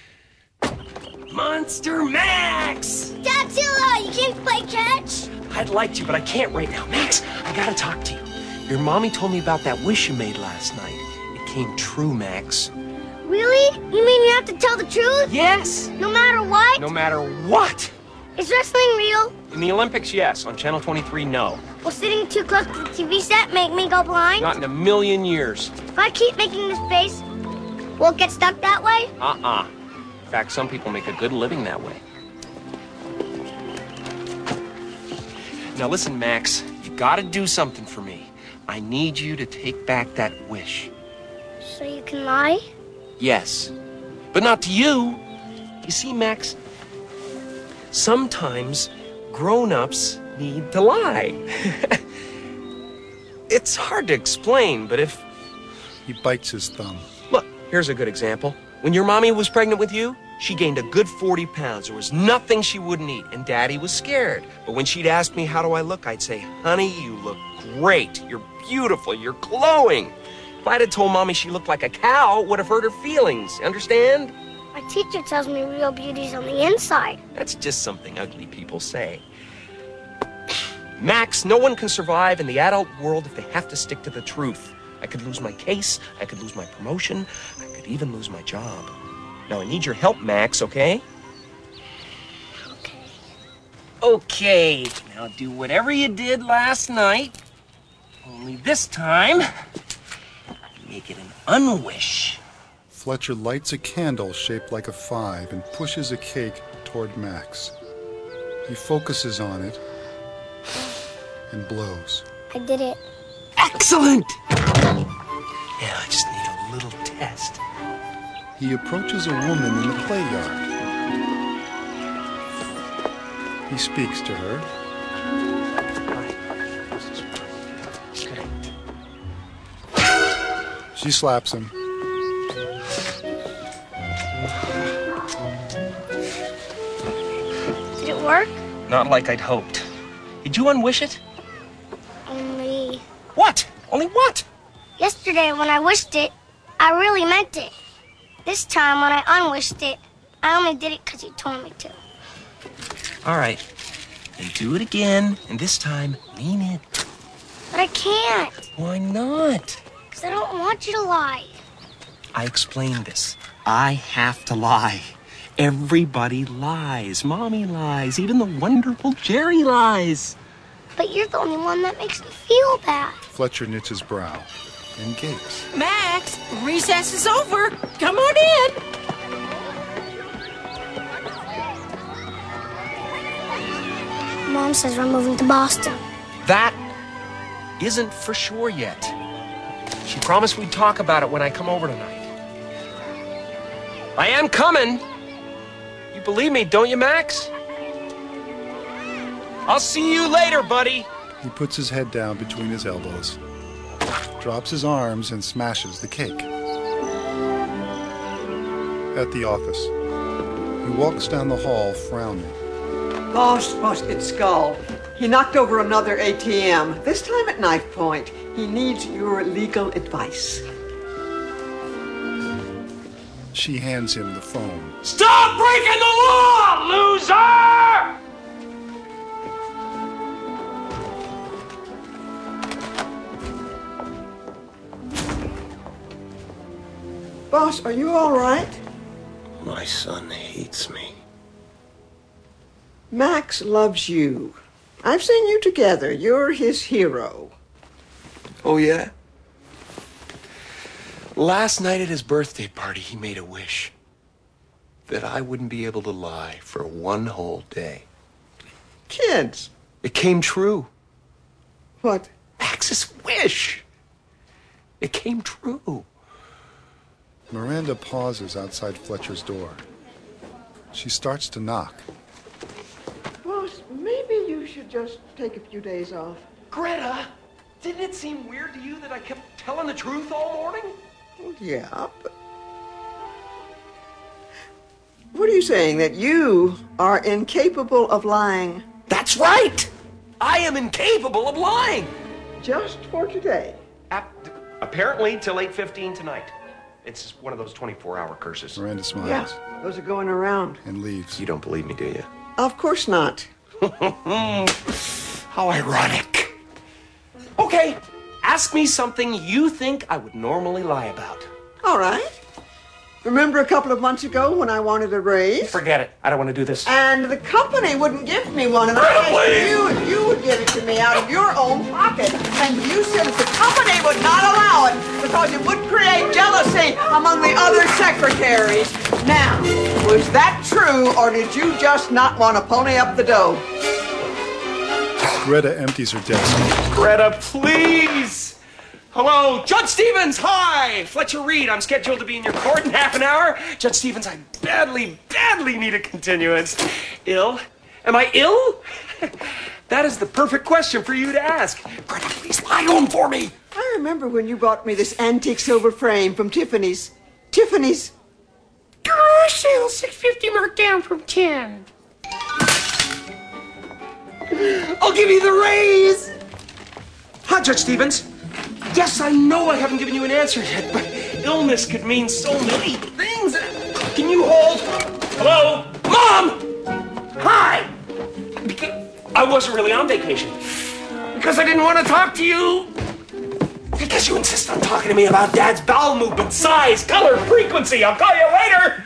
Monster Max! Godzilla, you can't play catch? I'd like to, but I can't right now. Max, I gotta talk to you. Your mommy told me about that wish you made last night. It came true, Max. Really? You mean you have to tell the truth? Yes! No matter what? No matter what! Is wrestling real? In the Olympics, yes. On Channel 23, no. Will sitting too close to the TV set make me go blind? Not in a million years. If I keep making this face, will it get stuck that way? In fact, some people make a good living that way. Now listen, Max, you gotta do something for me. I need you to take back that wish. So you can lie? Yes, but not to you. You see, Max, sometimes grown-ups need to lie. It's hard to explain, but if... He bites his thumb. Look, here's a good example. When your mommy was pregnant with you, she gained a good 40 pounds. There was nothing she wouldn't eat, and Daddy was scared. But when she'd ask me, how do I look? I'd say, honey, you look great. You're beautiful. You're glowing. If I'd have told Mommy she looked like a cow, it would have hurt her feelings. Understand? My teacher tells me real beauty's on the inside. That's just something ugly people say. Max, no one can survive in the adult world if they have to stick to the truth. I could lose my case. I could lose my promotion. I could even lose my job. Now, I need your help, Max, okay? Okay, now do whatever you did last night. Only this time, make it an unwish. Fletcher lights a candle shaped like a 5 and pushes a cake toward Max. He focuses on it and blows. I did it. Excellent! Yeah, I just need a little test. He approaches a woman in the play yard. He speaks to her. She slaps him. Did it work? Not like I'd hoped. Did you unwish it? Only... What? Only what? Yesterday when I wished it, I really meant it. This time when I unwished it, I only did it because you told me to. All right. Then do it again, and this time, mean it. But I can't. Why not? Because I don't want you to lie. I explained this. I have to lie. Everybody lies. Mommy lies. Even the wonderful Jerry lies. But you're the only one that makes me feel bad. Fletcher knits his brow and gapes. Max, recess is over. Come on in. Mom says we're moving to Boston. That isn't for sure yet. She promised we'd talk about it when I come over tonight. I am coming. You believe me, don't you, Max? I'll see you later, buddy. He puts his head down between his elbows, drops his arms, and smashes the cake. At the office, he walks down the hall, frowning. Boss, it's Skull. He knocked over another ATM, this time at knife point. He needs your legal advice. She hands him the phone. Stop breaking the law, loser! Boss, are you all right? My son hates me. Max loves you. I've seen you together. You're his hero. Oh, yeah? Last night at his birthday party, he made a wish that I wouldn't be able to lie for one whole day. Kids. It came true. What? Max's wish. It came true. Miranda pauses outside Fletcher's door. She starts to knock. Boss, maybe you should just take a few days off. Greta, didn't it seem weird to you that I kept telling the truth all morning? Well, yeah, but... What are you saying, that you are incapable of lying? That's right! I am incapable of lying! Just for today? Apparently till 8:15 tonight. It's one of those 24-hour curses. Miranda smiles. Yeah, those are going around. And leaves. You don't believe me, do you? Of course not. How ironic. Okay, ask me something you think I would normally lie about. All right. Remember a couple of months ago when I wanted a raise? Forget it. I don't want to do this. And the company wouldn't give me one, and I asked you would give it to me out of your own pocket. And you said that the company would not allow it because it would create jealousy among the other secretaries. Now, was that true, or did you just not want to pony up the dough? Greta empties her desk. Greta, please! Hello, Judge Stevens, hi! Fletcher Reed, I'm scheduled to be in your court in half an hour. Judge Stevens, I badly need a continuance. Ill? Am I ill? That is the perfect question for you to ask. Greta, please lie to him for me. I remember when you bought me this antique silver frame from Tiffany's. Tiffany's. Garage sale, $6.50 marked down from 10. I'll give you the raise! Hi, Judge Stevens. Yes, I know I haven't given you an answer yet, but illness could mean so many things. Can you hold? Hello? Mom! Hi! I wasn't really on vacation. Because I didn't want to talk to you. Because you insist on talking to me about Dad's bowel movement, size, color, frequency. I'll call you later.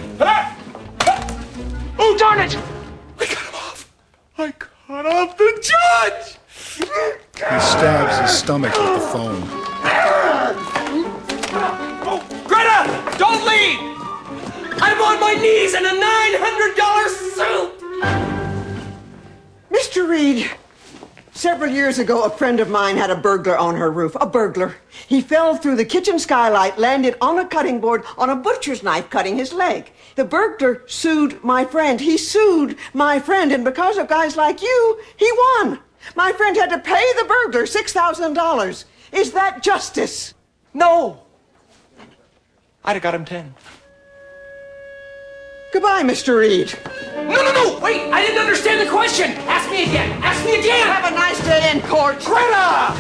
Oh, darn it! I cut him off. I cut off the judge! He stabs his stomach with the phone. Oh, Greta! Don't leave! I'm on my knees in a $900 suit! Mr. Reed, several years ago, a friend of mine had a burglar on her roof. A burglar. He fell through the kitchen skylight, landed on a cutting board on a butcher's knife, cutting his leg. The burglar sued my friend. He sued my friend, and because of guys like you, he won. My friend had to pay the burglar $6,000. Is that justice? No. I'd have got him 10. Goodbye, Mr. Reed. No, wait, I didn't understand the question. Ask me again. Have a nice day in court. Greta!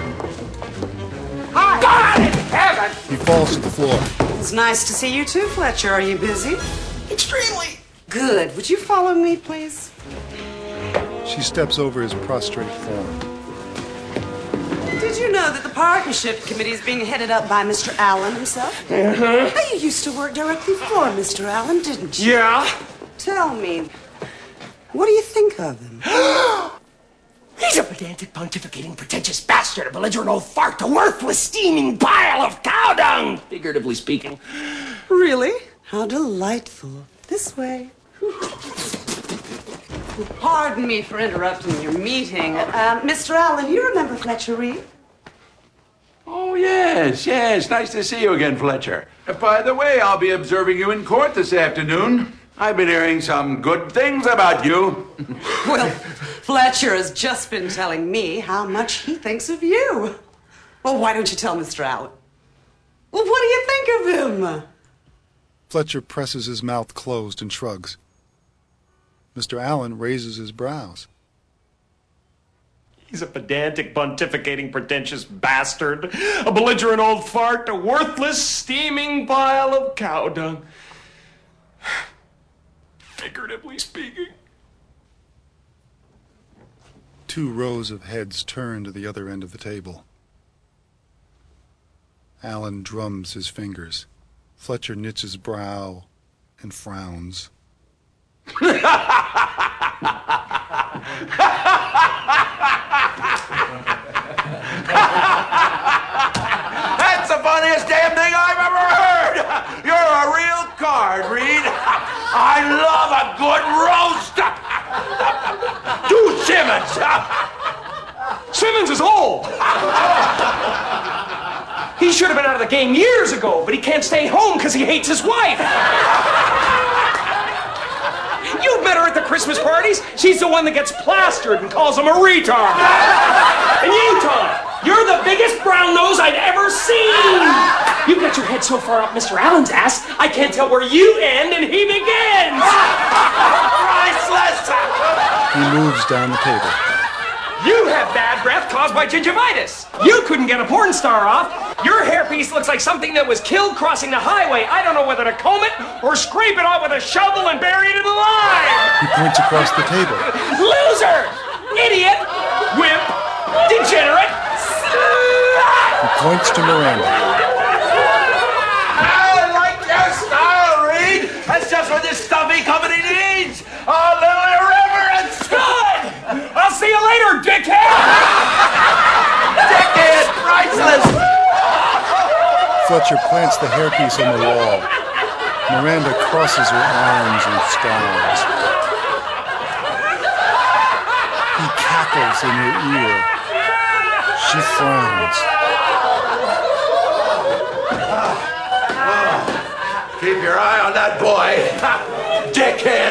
Hi. God in heaven! He falls to the floor. It's nice to see you too, Fletcher. Are you busy? Extremely. Good. Would you follow me, please? She steps over his prostrate form. Did you know that the partnership committee is being headed up by Mr. Allen himself? Uh-huh. Oh, you used to work directly for Mr. Allen, didn't you? Yeah. Tell me, what do you think of him? He's a pedantic, pontificating, pretentious bastard, a belligerent old fart, a worthless, steaming pile of cow dung, figuratively speaking. Really? How delightful. This way. Pardon me for interrupting your meeting. Mr. Allen, you remember Fletcher Reed? Oh, yes. Nice to see you again, Fletcher. By the way, I'll be observing you in court this afternoon. I've been hearing some good things about you. Well, Fletcher has just been telling me how much he thinks of you. Well, why don't you tell Mr. Allen? Well, what do you think of him? Fletcher presses his mouth closed and shrugs. Mr. Allen raises his brows. He's a pedantic, pontificating, pretentious bastard, a belligerent old fart, a worthless, steaming pile of cow dung. Figuratively speaking. 2 rows of heads turn to the other end of the table. Allen drums his fingers. Fletcher knits his brow and frowns. That's the funniest damn thing I've ever heard. You're a real card, Reed. I love a good roast. To Simmons. Simmons is old. He should have been out of the game years ago, but he can't stay home because he hates his wife. You've met her at the Christmas parties. She's the one that gets plastered and calls him a retard. And you, Tom, you're the biggest brown nose I've ever seen. You've got your head so far up Mr. Allen's ass, I can't tell where you end and he begins. Priceless. He moves down the table. You have bad breath caused by gingivitis. You couldn't get a porn star off. Your hairpiece looks like something that was killed crossing the highway. I don't know whether to comb it or scrape it off with a shovel and bury it in the lime. He points across the table. Loser! Idiot! Wimp! Degenerate! He points to Miranda. I like your style. for this stuffy company needs. A little irreverence. Good. I'll see you later, dickhead. Dickhead, priceless. Fletcher plants the hairpiece on the wall. Miranda crosses her arms and scowls. He cackles in her ear. She frowns. Keep your eye on that boy, dickhead.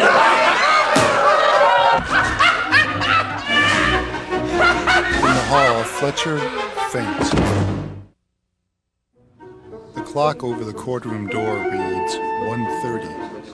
In the hall, Fletcher faints. The clock over the courtroom door reads 1:30.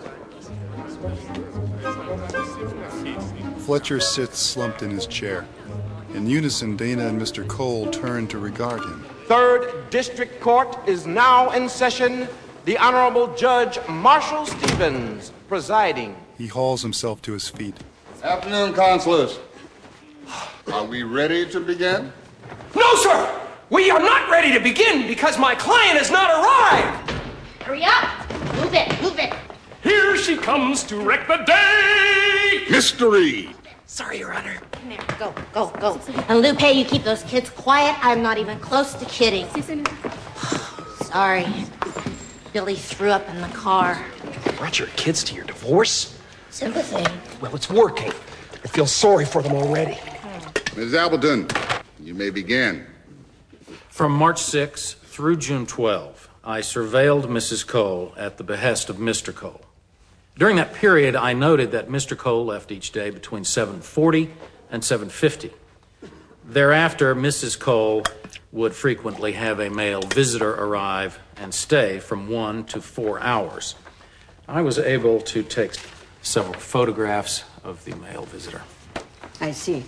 Fletcher sits slumped in his chair. In unison, Dana and Mr. Cole turn to regard him. Third District Court is now in session. The Honorable Judge Marshall Stevens presiding. He hauls himself to his feet. Afternoon, Consulas. Are we ready to begin? No, sir. We are not ready to begin because my client has not arrived. Hurry up! Move it, move it! Here she comes to wreck the day! Mr. Reed! Sorry, Your Honor. Come here, go, go, go. And Lupe, you keep those kids quiet. I'm not even close to kidding. Sorry. Billy threw up in the car. Brought your kids to your divorce? Sympathy. Well, it's working. I feel sorry for them already. Ms. Appleton, you may begin. From March 6 through June 12, I surveilled Mrs. Cole at the behest of Mr. Cole. During that period, I noted that Mr. Cole left each day between 7:40 and 7:50. Thereafter, Mrs. Cole would frequently have a male visitor arrive and stay from 1 to 4 hours. I was able to take several photographs of the male visitor. I see.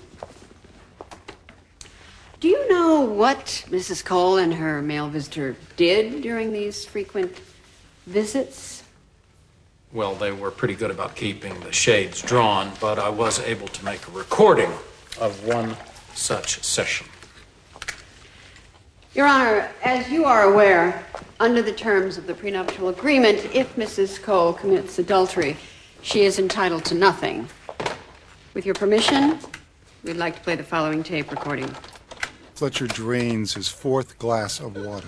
Do you know what Mrs. Cole and her male visitor did during these frequent visits? Well, they were pretty good about keeping the shades drawn, but I was able to make a recording of one such session. Your Honor, as you are aware, under the terms of the prenuptial agreement, if Mrs. Cole commits adultery, she is entitled to nothing. With your permission, we'd like to play the following tape recording. Fletcher drains his fourth glass of water.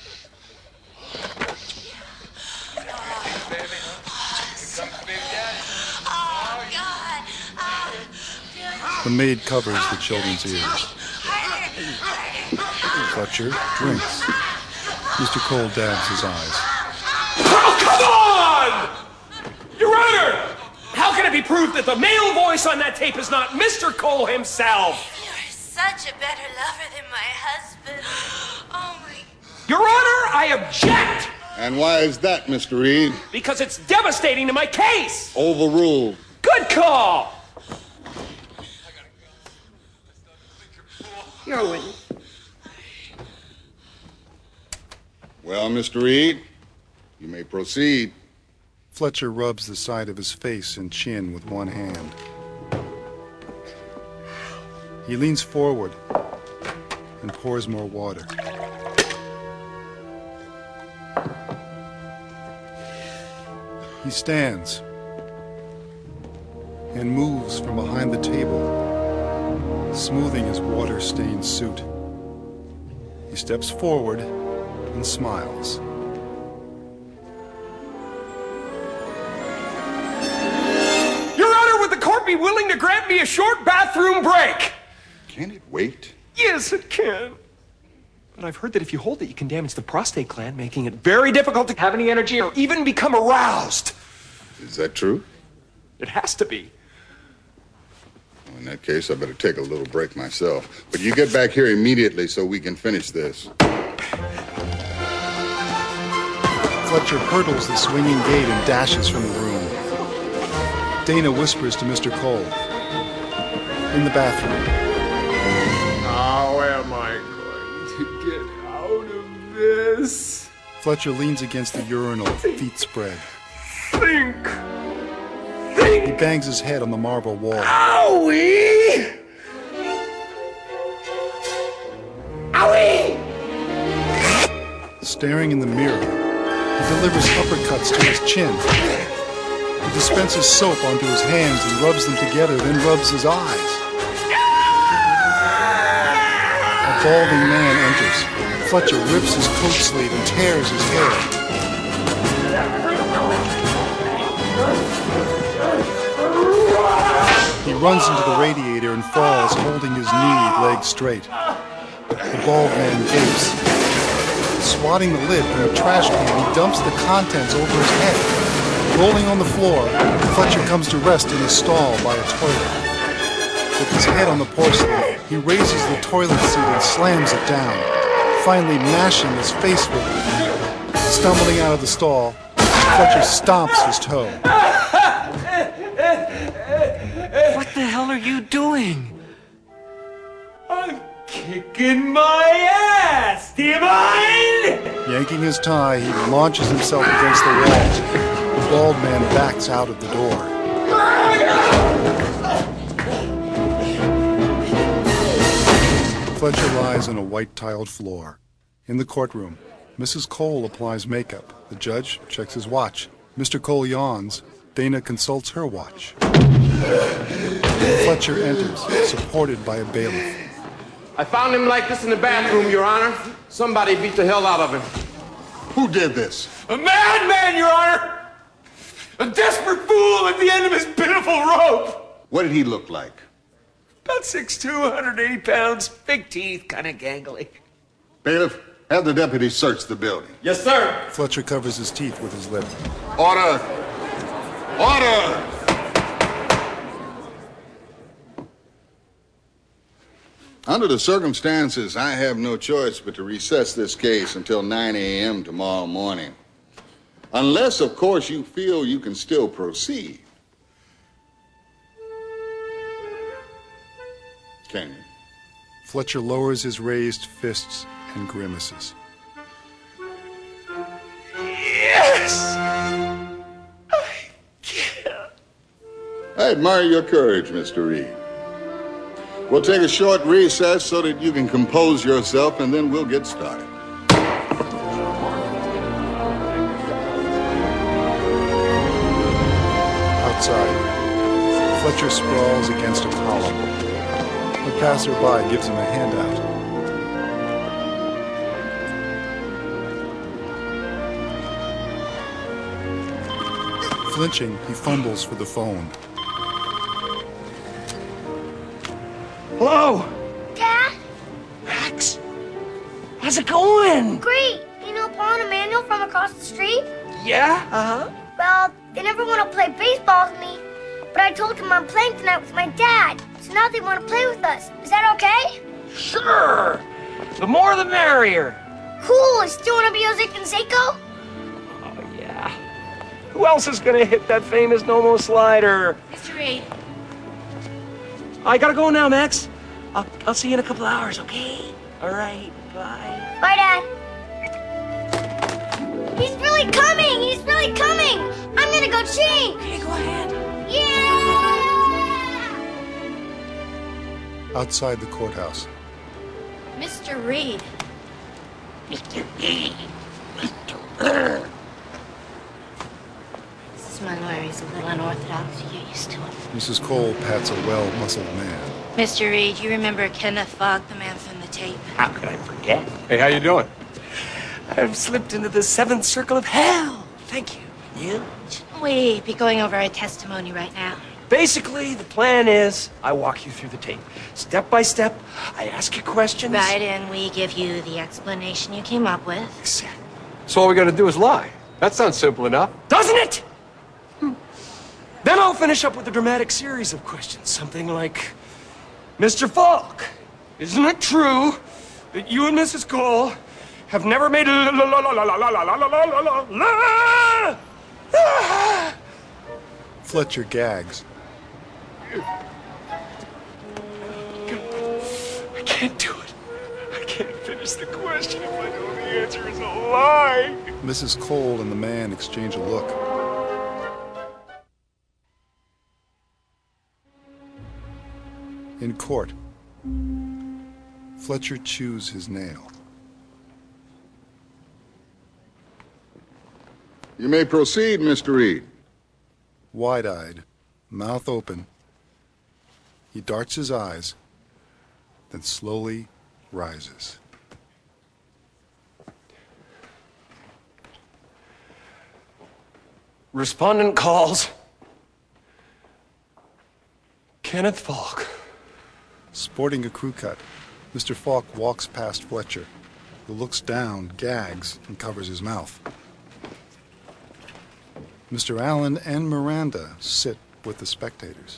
The maid covers the children's ears. Fletcher drinks. Mr. Cole dabs his eyes. Oh, come on! Your Honor! How can it be proved that the male voice on that tape is not Mr. Cole himself? You're such a better lover than my husband. Oh, my... Your Honor, I object! And why is that, Mr. Reed? Because it's devastating to my case! Overruled. Good call! You're a witness. Well, Mr. Reed, you may proceed. Fletcher rubs the side of his face and chin with one hand. He leans forward and pours more water. He stands and moves from behind the table, smoothing his water-stained suit. He steps forward and smiles. Your Honor, would the court be willing to grant me a short bathroom break? Can it wait? Yes, it can. But I've heard that if you hold it, you can damage the prostate gland, making it very difficult to have any energy or even become aroused. Is that true? It has to be. Well, in that case, I better take a little break myself. But you get back here immediately so we can finish this. Fletcher hurdles the swinging gate and dashes from the room. Dana whispers to Mr. Cole. In the bathroom. How am I going to get out of this? Fletcher leans against the urinal, feet spread. Think! He bangs his head on the marble wall. Owie! Owie! Staring in the mirror, he delivers uppercuts to his chin. He dispenses soap onto his hands and rubs them together, then rubs his eyes. A balding man enters. Fletcher rips his coat sleeve and tears his hair. He runs into the radiator and falls, holding his knee leg straight. The bald man gapes. Swatting the lid from a trash can, he dumps the contents over his head. Rolling on the floor, Fletcher comes to rest in his stall by a toilet. With his head on the porcelain, he raises the toilet seat and slams it down, finally mashing his face with it. Stumbling out of the stall, Fletcher stomps his toe. What the hell are you doing? I'm kicking my ass, do you mind? Yanking his tie, he launches himself against the wall. The bald man backs out of the door. Fletcher lies on a white-tiled floor. In the courtroom, Mrs. Cole applies makeup. The judge checks his watch. Mr. Cole yawns. Dana consults her watch. Fletcher enters, supported by a bailiff. I found him like this in the bathroom, Your Honor. Somebody beat the hell out of him. Who did this? A madman, Your Honor! A desperate fool at the end of his pitiful rope! What did he look like? About 6'2", 180 pounds, big teeth, kind of gangly. Bailiff, have the deputy search the building. Yes, sir. Fletcher covers his teeth with his lip. Order! Order! Under the circumstances, I have no choice but to recess this case until 9 a.m. tomorrow morning. Unless, of course, you feel you can still proceed. Can you? Fletcher lowers his raised fists and grimaces. Yes! I admire your courage, Mr. Reed. We'll take a short recess so that you can compose yourself, and then we'll get started. Outside, Fletcher sprawls against a column. A passerby gives him a handout. Flinching, he fumbles for the phone. Hello? Dad? Max? How's it going? Great. You know Paul and Emmanuel from across the street? Yeah? Uh-huh. Well, they never want to play baseball with me, but I told them I'm playing tonight with my dad, so now they want to play with us. Is that okay? Sure. The more the merrier. Cool. I still want to be Jose Canseco? Oh, yeah. Who else is going to hit that famous no-mo slider? Mr. Reed. I gotta go now, Max. I'll see you in a couple hours, okay? All right, bye. Bye, Dad. He's really coming! He's really coming! I'm gonna go change! Okay, go ahead. Yeah! Outside the courthouse. Mr. Reed. Mr. Reed. This is my lawyer. He's a little unorthodox. You get used to it. Mrs. Cole pats a well-muscled man. Mr. Reed, you remember Kenneth Fogg, the man from the tape? How could I forget? Hey, how you doing? I've slipped into the seventh circle of hell. Thank you. You? Shouldn't we be going over our testimony right now? Basically, the plan is I walk you through the tape. Step by step, I ask you questions. Right, and we give you the explanation you came up with. Exactly. So all we gotta do is lie. That sounds simple enough. Doesn't it? Then I'll finish up with a dramatic series of questions. Something like, Mr. Falk, isn't it true that you and Mrs. Cole have never made Fletcher gags. I can't do it. I can't finish the question if I know the answer is a lie. Mrs. Cole and the man exchange a look. In court, Fletcher chews his nail. You may proceed, Mr. Reed. wide-eyed, mouth open. He darts his eyes, then slowly rises. Respondent calls Kenneth Falk. Sporting a crew cut, Mr. Falk walks past Fletcher, who looks down, gags, and covers his mouth. Mr. Allen and Miranda sit with the spectators.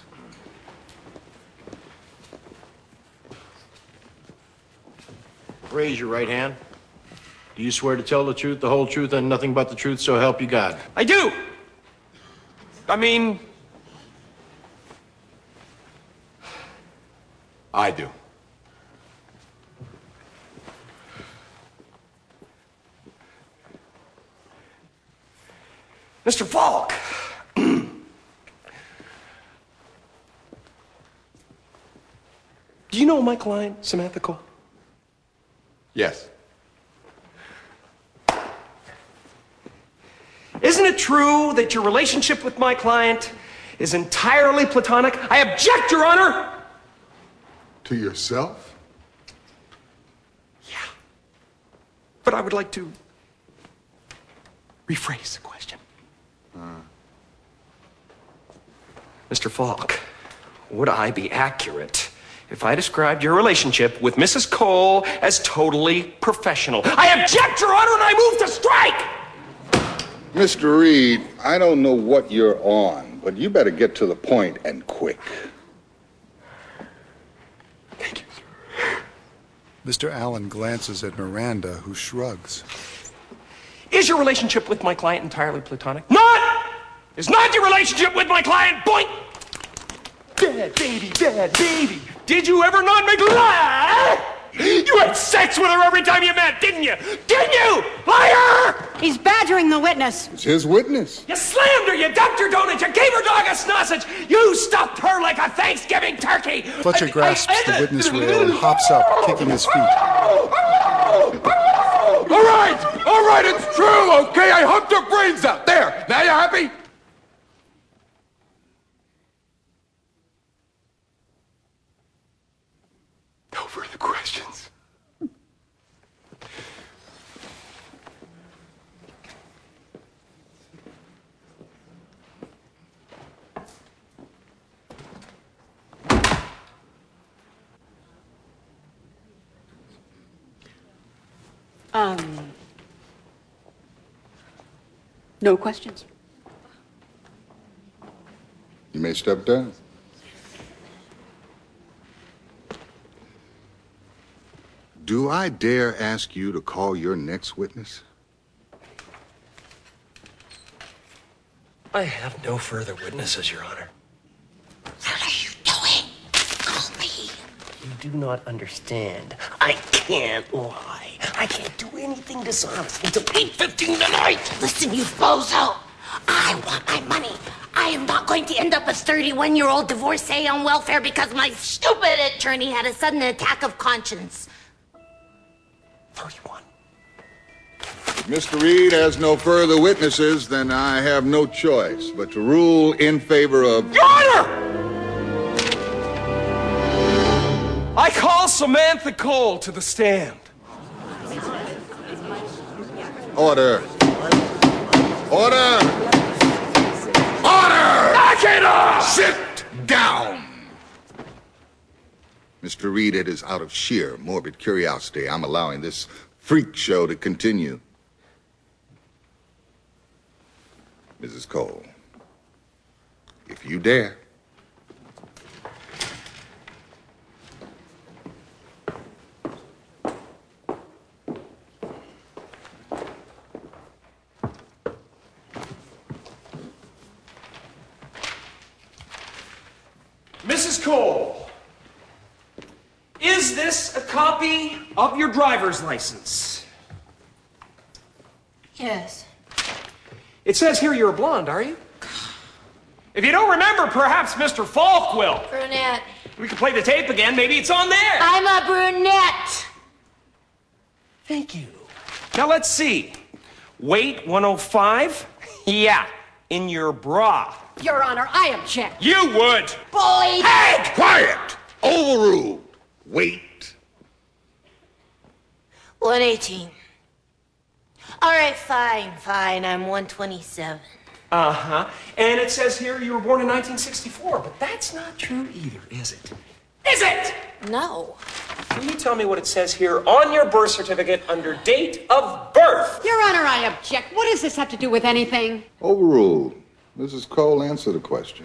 Raise your right hand. Do you swear to tell the truth, the whole truth, and nothing but the truth, so help you God? I do! I do. Mr. Falk! Do you know my client, Samantha Cole? Yes. Isn't it true that your relationship with my client is entirely platonic? I object, Your Honor! To yourself? Yeah. But I would like to rephrase the question. Mr. Falk, would I be accurate if I described your relationship with Mrs. Cole as totally professional? I object, Your Honor, and I move to strike! Mr. Reed, I don't know what you're on, but you better get to the point and quick. Thank you, sir. Mr. Allen glances at Miranda, who shrugs. Is your relationship with my client entirely platonic? Not! Is not your relationship with my client, boink! Bad baby. Did you ever not make love? You had sex with her every time you met, didn't you? Didn't you? Liar! He's badgering the witness. It's his witness. You slammed her, you dumped her donut, you gave her dog a sausage, you stuffed her like a Thanksgiving turkey! Fletcher grasps the witness rail and hops up, kicking his feet. All right, it's true, okay? I humped her brains out. There, now you happy? No further questions. No questions. You may step down. Do I dare ask you to call your next witness? I have no further witnesses, Your Honor. What are you doing? Call me. You do not understand. I can't lie. I can't do anything dishonest until 8:15 tonight. Listen, you bozo. I want my money. I am not going to end up a 31-year-old divorcee on welfare because my stupid attorney had a sudden attack of conscience. 31. Mr. Reed has no further witnesses, then I have no choice but to rule in favor of... Your Honor! I call Samantha Cole to the stand. Order. Order! Knock it off! Sit down! Mr. Reed, it is out of sheer morbid curiosity I'm allowing this freak show to continue. Mrs. Cole, if you dare. Mrs. Cole, is this a copy of your driver's license? Yes. It says here you're a blonde, are you? If you don't remember, perhaps Mr. Falk will. Brunette. We can play the tape again. Maybe it's on there. I'm a brunette. Thank you. Now let's see. Weight 105. Yeah, in your bra. Your Honor, I object. You would! Boys! Hey! Quiet! Overruled. Wait. 118. All right, fine. I'm 127. Uh-huh. And it says here you were born in 1964, but that's not true either, is it? Is it? No. Can you tell me what it says here on your birth certificate under date of birth? Your Honor, I object. What does this have to do with anything? Overruled. Mrs. Cole, answer the question.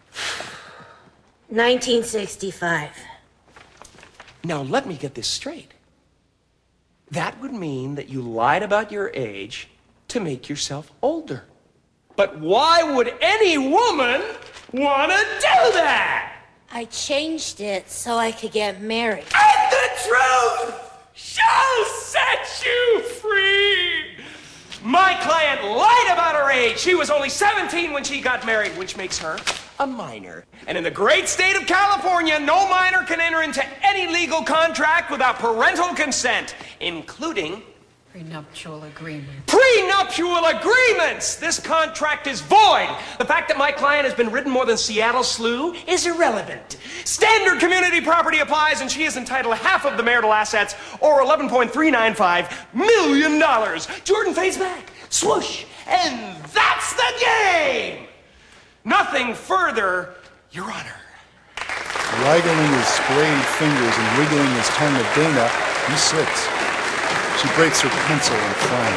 1965. Now, let me get this straight. That would mean that you lied about your age to make yourself older. But why would any woman want to do that? I changed it so I could get married. And the truth shall set you free. My client lied about her age. She was only 17 when she got married, which makes her a minor. And in the great state of California, no minor can enter into any legal contract without parental consent, including Prenuptial agreement. Prenuptial agreements! This contract is void. The fact that my client has been ridden more than Seattle slew is irrelevant. Standard community property applies, and she is entitled to half of the marital assets, or $11.395 million. Jordan fades back, swoosh, and that's the game! Nothing further, Your Honor. Waggling his splayed fingers and wiggling his tongue at Dana, he sits. She breaks her pencil and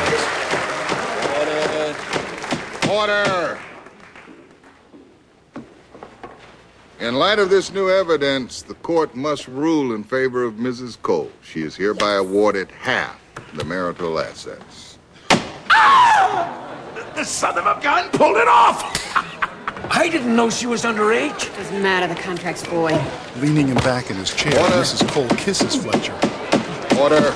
frowns. Order! In light of this new evidence, the court must rule in favor of Mrs. Cole. She is hereby awarded half the marital assets. Ah! The son of a gun pulled it off! I didn't know she was underage. Doesn't matter, the contract's void. Leaning him back in his chair, Mrs. Cole kisses Fletcher. Order.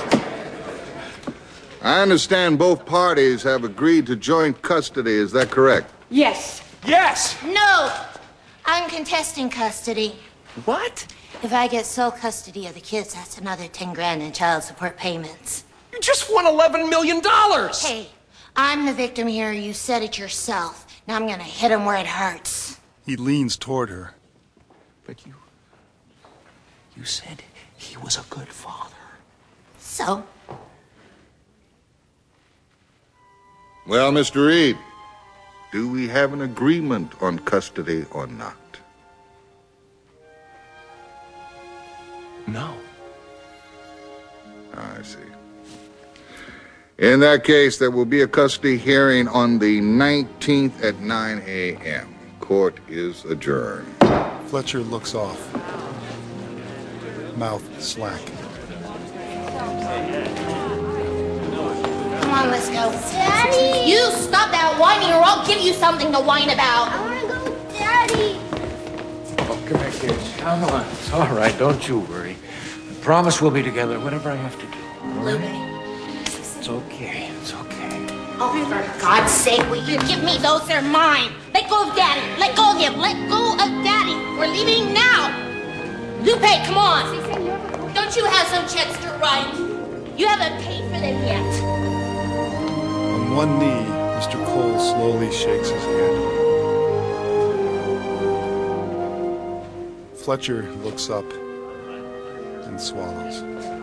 I understand both parties have agreed to joint custody. Is that correct? Yes. Yes! No! I'm contesting custody. What? If I get sole custody of the kids, that's another 10 grand in child support payments. You just won $11 million! Hey, I'm the victim here. You said it yourself. Now I'm gonna hit him where it hurts. He leans toward her. But you said he was a good father. So? Well, Mr. Reed, do we have an agreement on custody or not? No. I see. In that case, there will be a custody hearing on the 19th at 9 a.m. Court is adjourned. Fletcher looks off. Mouth slack. Come on, let's go. Daddy! You stop that whining or I'll give you something to whine about. I want to go with Daddy. Oh, come here, kids. Come on. It's all right. Don't you worry. I promise we'll be together, whatever I have to do. Blueberry. It's okay. It's okay. Oh, for God's sake, will you give me those? They're mine. Let go of Daddy. Let go of him. Let go of Daddy. We're leaving now. Lupe, come on. Don't you have some checks to write? You haven't paid for them yet. On one knee, Mr. Cole slowly shakes his head. Fletcher looks up and swallows.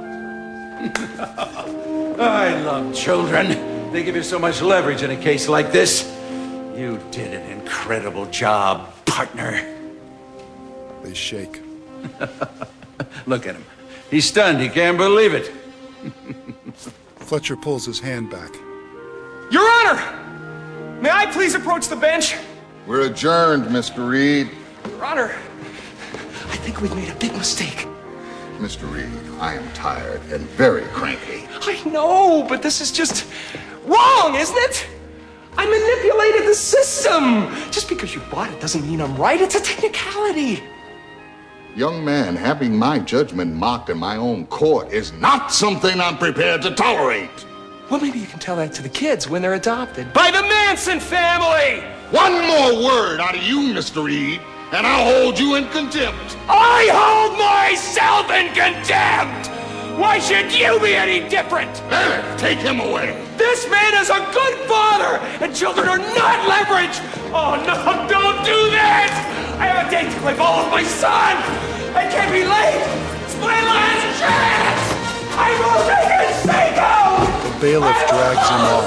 I love children. They give you so much leverage in a case like this. You did an incredible job, partner. They shake. Look at him. He's stunned. He can't believe it. Fletcher pulls his hand back. Your Honor! May I please approach the bench? We're adjourned, Mr. Reed. Your Honor, I think we've made a big mistake. Mr. Reed, I am tired and very cranky. I know, but this is just wrong, isn't it? I manipulated the system. Just because you bought it doesn't mean I'm right. It's a technicality. Young man, having my judgment mocked in my own court is not something I'm prepared to tolerate. Well, maybe you can tell that to the kids when they're adopted. By the Manson family! One more word out of you, Mr. Reed, and I'll hold you in contempt. I hold myself in contempt! Why should you be any different? Take him away. This man is a good father, and children are not leverage. Oh, no, don't do this. I have a date to play ball with my son. I can't be late. It's my last chance. I will make a Seiko. The bailiff drags him off.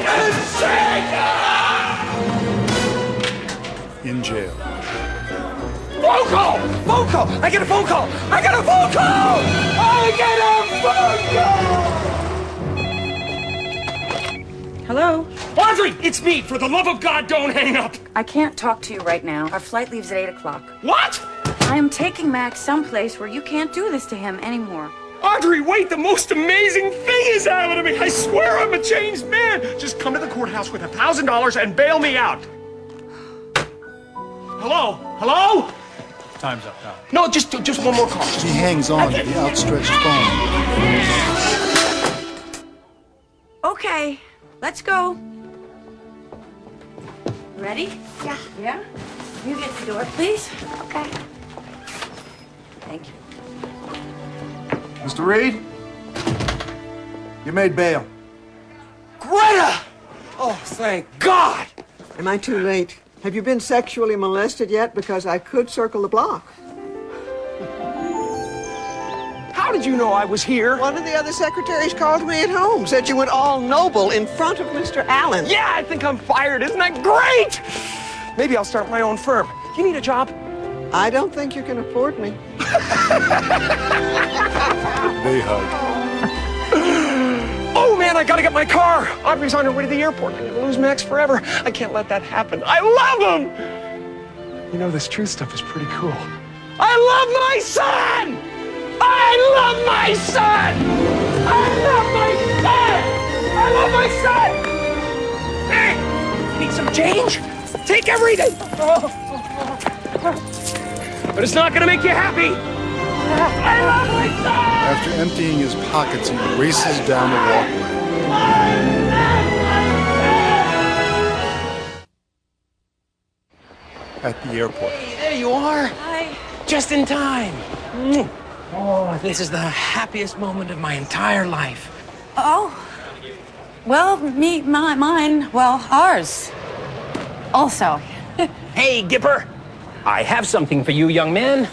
In jail. Phone call! Phone call! I get a phone call! I get a phone call! I get a phone call! Hello? Audrey, it's me. For the love of God, don't hang up. I can't talk to you right now. Our flight leaves at 8 o'clock. What? I am taking Max someplace where you can't do this to him anymore. Audrey, wait, the most amazing thing is happening to me. I swear I'm a changed man. Just come to the courthouse with $1,000 and bail me out. Hello? Hello? Time's up, Tom. No, just one more call. He hangs on to the outstretched phone. Okay, let's go. Ready? Yeah. Yeah? You get the door, please. Okay. Thank you. Mr. Reed, you made bail. Greta! Oh, thank God! Am I too late? Have you been sexually molested yet? Because I could circle the block. How did you know I was here? One of the other secretaries called me at home, said you went all noble in front of Mr. Allen. Yeah, I think I'm fired. Isn't that great? Maybe I'll start my own firm. You need a job? I don't think you can afford me. They hug. Oh, man, I gotta get my car. Audrey's on her way to the airport. I'm gonna lose Max forever. I can't let that happen. I love him! You know, this truth stuff is pretty cool. I love my son! I love my son! I love my son! I love my son! Hey, need some change? Take everything! But it's not gonna make you happy. I love my son! After emptying his pockets, he races down the walkway. At the airport. Hey, there you are. Hi. Just in time. Oh, this is the happiest moment of my entire life. Oh. Well, mine, well, ours. Also. Hey, Gipper. I have something for you, young man.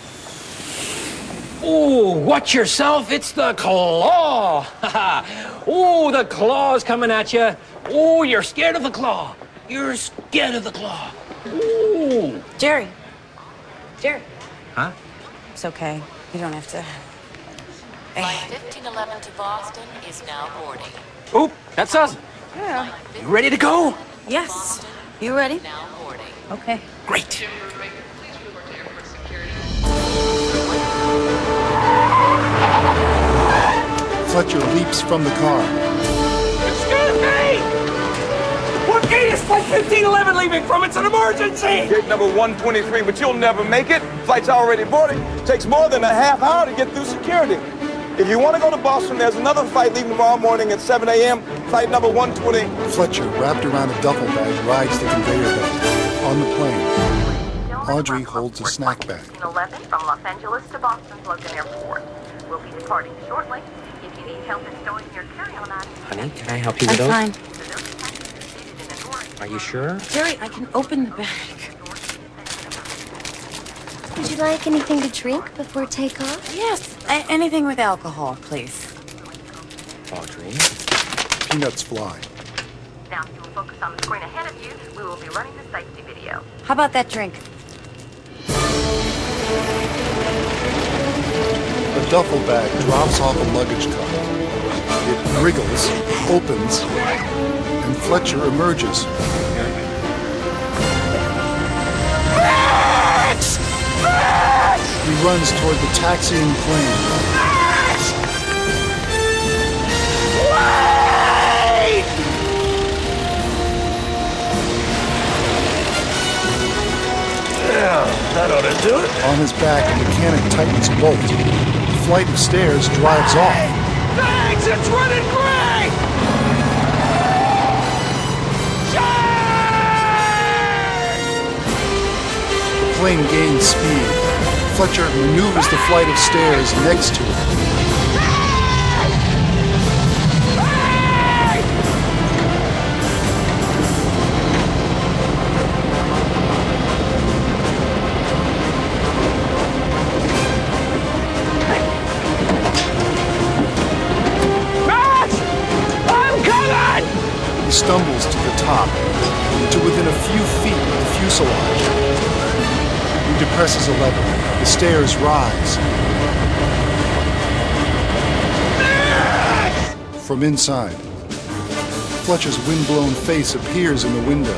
Ooh, watch yourself. It's the claw. Ooh, the claw's coming at you. Ooh, you're scared of the claw. You're scared of the claw. Ooh. Jerry. Huh? It's okay. You don't have to. Flight 1511 to Boston is now boarding. Oop, that's us. Yeah. You ready to go? Yes. You ready? Now boarding. Okay. Great. Fletcher leaps from the car. Excuse me! What gate is Flight 1511 leaving from? It's an emergency! Gate number 123, but you'll never make it. Flight's already boarding. Takes more than a half hour to get through security. If you want to go to Boston, there's another flight leaving tomorrow morning at 7 a.m., flight number 120. Fletcher, wrapped around a duffel bag, rides the conveyor belt. On the plane, Audrey holds a snack bag. 1511 from Los Angeles to Boston's Logan Airport. We'll be departing shortly. If you need help in stowing your carry-on items... Honey, can I help you I'm with those? fine. Are you sure? Jerry, I can open the bag. Would you like anything to drink before takeoff? Yes. Anything with alcohol, please. Audrey. Peanuts fly. Now, if you will focus on the screen ahead of you, we will be running the safety video. How about that drink? A duffel bag drops off a luggage car. It wriggles, opens, and Fletcher emerges. He runs toward the taxiing plane. Yeah, that ought to do it. On his back, a mechanic tightens bolt. The flight of stairs drives off. Thanks, it's running great! The plane gains speed. Fletcher maneuvers the flight of stairs next to it. stumbles to the top, to within a few feet of the fuselage. He depresses a lever. The stairs rise. From inside, Fletcher's windblown face appears in the window.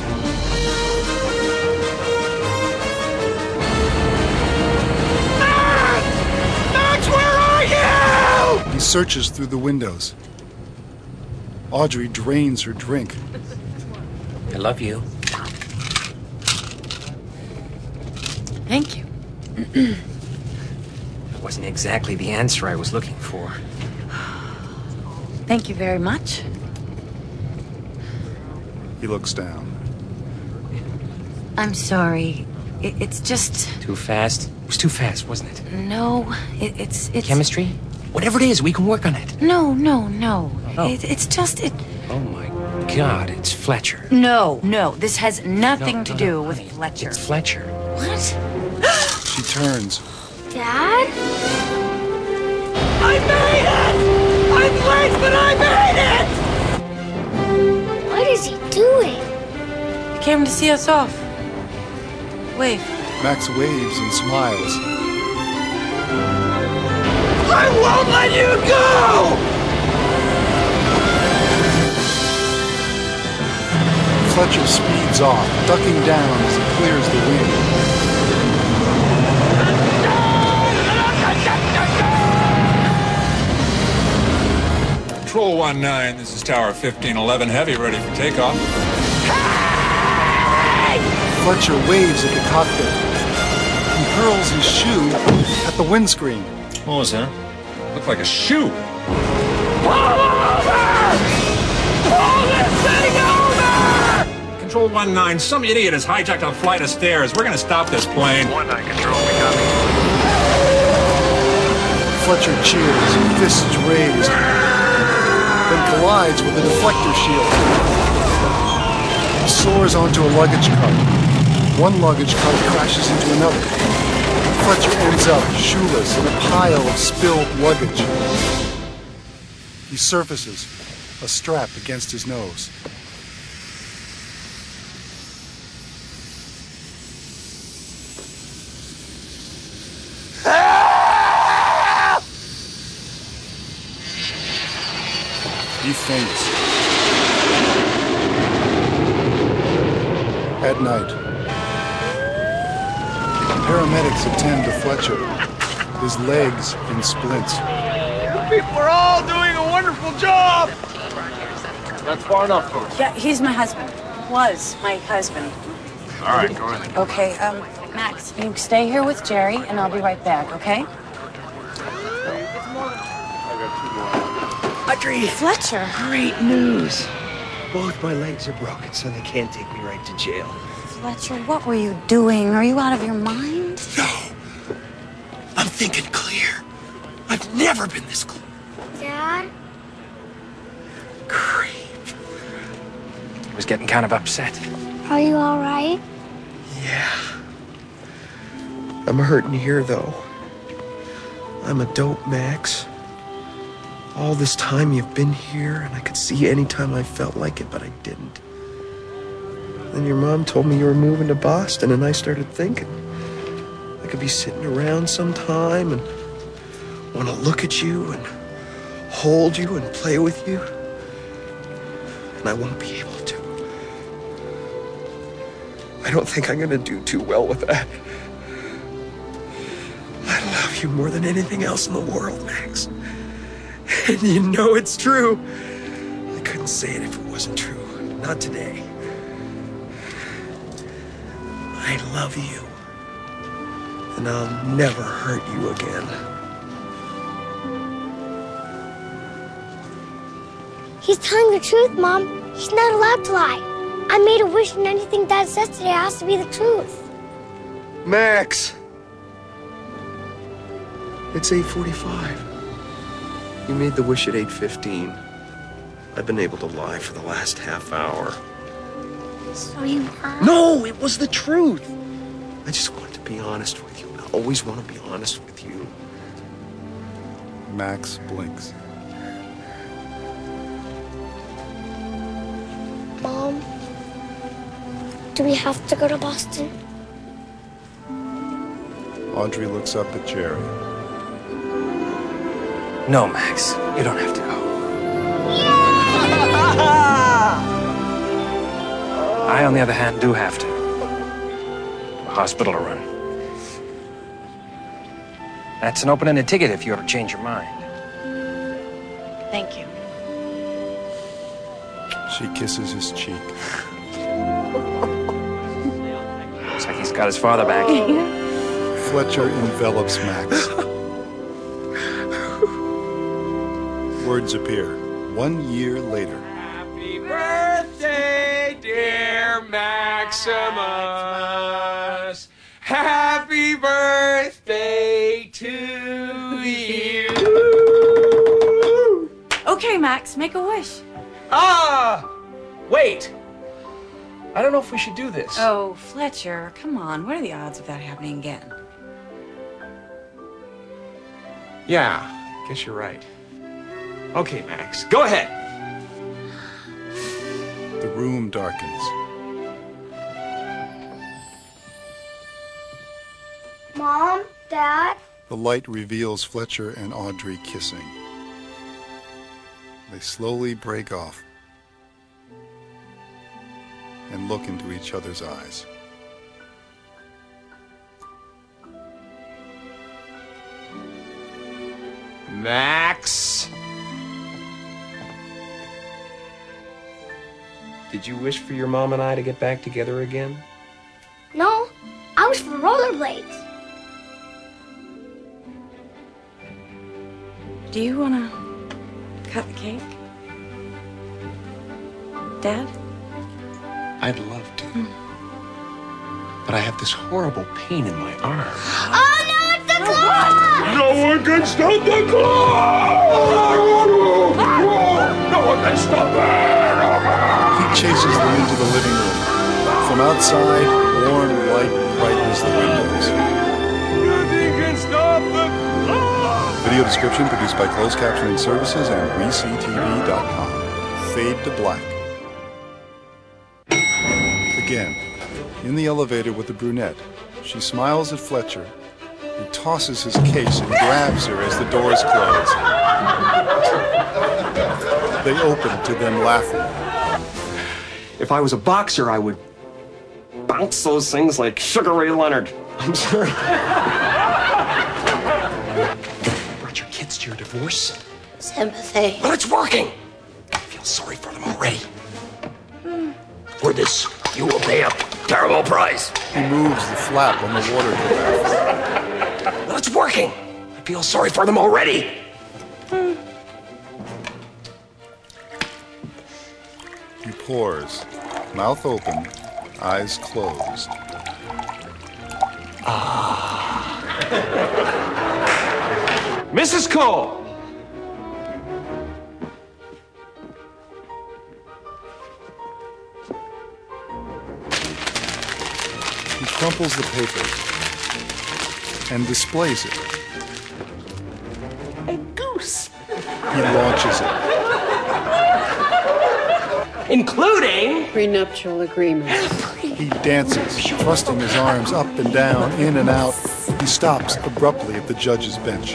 Max, where are you? He searches through the windows. Audrey drains her drink. I love you. Thank you. That wasn't exactly the answer I was looking for. Thank you very much. He looks down. I'm sorry. It's just... Too fast? It was too fast, wasn't it? No, it's... Chemistry? Whatever it is, we can work on it. No. Oh. It's just... Oh, my God, it's Fletcher. No. This has nothing to do with honey, Fletcher. It's Fletcher. What? She turns. Dad? I made it! I'm late, but I made it! What is he doing? He came to see us off. Wave. Max waves and smiles. I won't let you go! Fletcher speeds off, ducking down as he clears the wind. Control 1-9, this is Tower 1511 Heavy, ready for takeoff. Fletcher waves at the cockpit. He hurls his shoe at the windscreen. What was that? Looked like a shoe. Pull over! Pull this thing over! Control 1-9, some idiot has hijacked a flight of stairs. We're gonna stop this plane. 1-9 Control, we copy. Fletcher cheers, fists raised, then collides with a deflector shield. He soars onto a luggage cart. One luggage cart crashes into another. Fletcher ends up shoeless in a pile of spilled luggage. He surfaces, a strap against his nose. He faints. At night, paramedics attend to Fletcher, his legs in splints. You people are all doing a wonderful job! That's far enough, folks. Yeah, he's my husband. Was my husband. All right, go ahead. Okay, Max, you stay here with Jerry, and I'll be right back, okay? Audrey! Fletcher! Great news! Both my legs are broken, so they can't take me right to jail. Fletcher, what were you doing? Are you out of your mind? No! I'm thinking clear. I've never been this close. Dad? He was getting kind of upset. Are you all right? Yeah. I'm hurting here, though. I'm a dope, Max. All this time you've been here, and I could see any time I felt like it, but I didn't. Then your mom told me you were moving to Boston, and I started thinking I could be sitting around sometime and want to look at you and hold you and play with you, and I won't be able to. I don't think I'm going to do too well with that. I love you more than anything else in the world, Max. And you know it's true. I couldn't say it if it wasn't true. Not today. I love you. And I'll never hurt you again. He's telling the truth, Mom. He's not allowed to lie. I made a wish, and anything Dad says today has to be the truth. Max! It's 8:45. You made the wish at 8:15. I've been able to lie for the last half hour. So you were? No, it was the truth. I just wanted to be honest with you. I always want to be honest with you. Max blinks. Do we have to go to Boston? Audrey looks up at Jerry. No, Max, you don't have to go. I, on the other hand, do have to. A hospital to run. That's an open-ended ticket if you ever change your mind. Thank you. She kisses his cheek. Looks like he's got his father back. Fletcher envelops Max. Words appear. 1 year later. Happy birthday, dear Maximus. Happy birthday to you. Okay, Max, make a wish. Wait. I don't know if we should do this. Oh, Fletcher, come on. What are the odds of that happening again? Yeah, guess you're right. Okay, Max, go ahead. The room darkens. Mom, Dad, The light reveals Fletcher and Audrey kissing. They slowly break off and look into each other's eyes. Max! Did you wish for your mom and I to get back together again? no, I was for rollerblades. Do you want to cut the cake? Dad? I'd love to. But I have this horrible pain in my arm. Oh no, it's the clock! No one can stop the clock! No one can stop it! He chases them into the living room. From outside, warm light brightens the windows. Nothing can stop the clock! Video description produced by Closed Captioning Services and WeCTV.com. Fade to black. Again, in the elevator with the brunette, she smiles at Fletcher. He tosses his case and grabs her as the doors close. They open to them laughing. If I was a boxer, I would bounce those things like Sugar Ray Leonard. I'm sorry. Brought your kids to your divorce? Sympathy. But it's working. I feel sorry for them already. For this, you will pay a terrible price. He moves the flap on the water carafe. But it's working. I feel sorry for them already. He pours, mouth open, eyes closed. Mrs. Cole! He crumples the paper and displays it. A goose. He launches it. Including prenuptial agreement. He dances, thrusting his arms up and down, in and out. He stops abruptly at the judge's bench.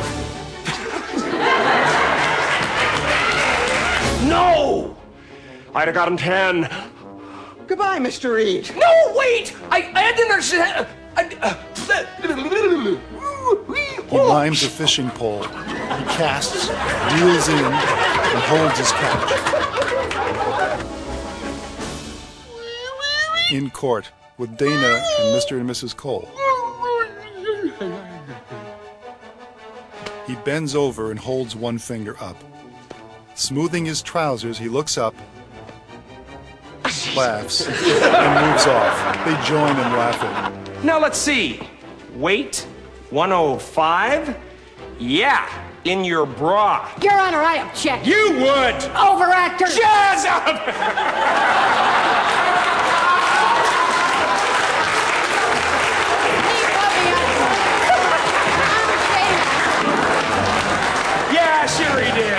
No! I'd have gotten 10. Goodbye, Mr. Reed. No, wait! I didn't understand. He limes a fishing pole. He casts, reels in, and holds his catch. In court with Dana and Mr. and Mrs. Cole. He bends over and holds one finger up. Smoothing his trousers, he looks up, laughs, and moves off. They join in laughing. Now let's see. Weight 105. Yeah, in your bra. Your Honor, I object. You would. Overactor. Jazz up! Yeah, sure he did.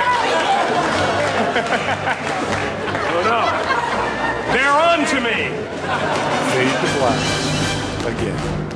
Oh no. They're on to me. fade to black again.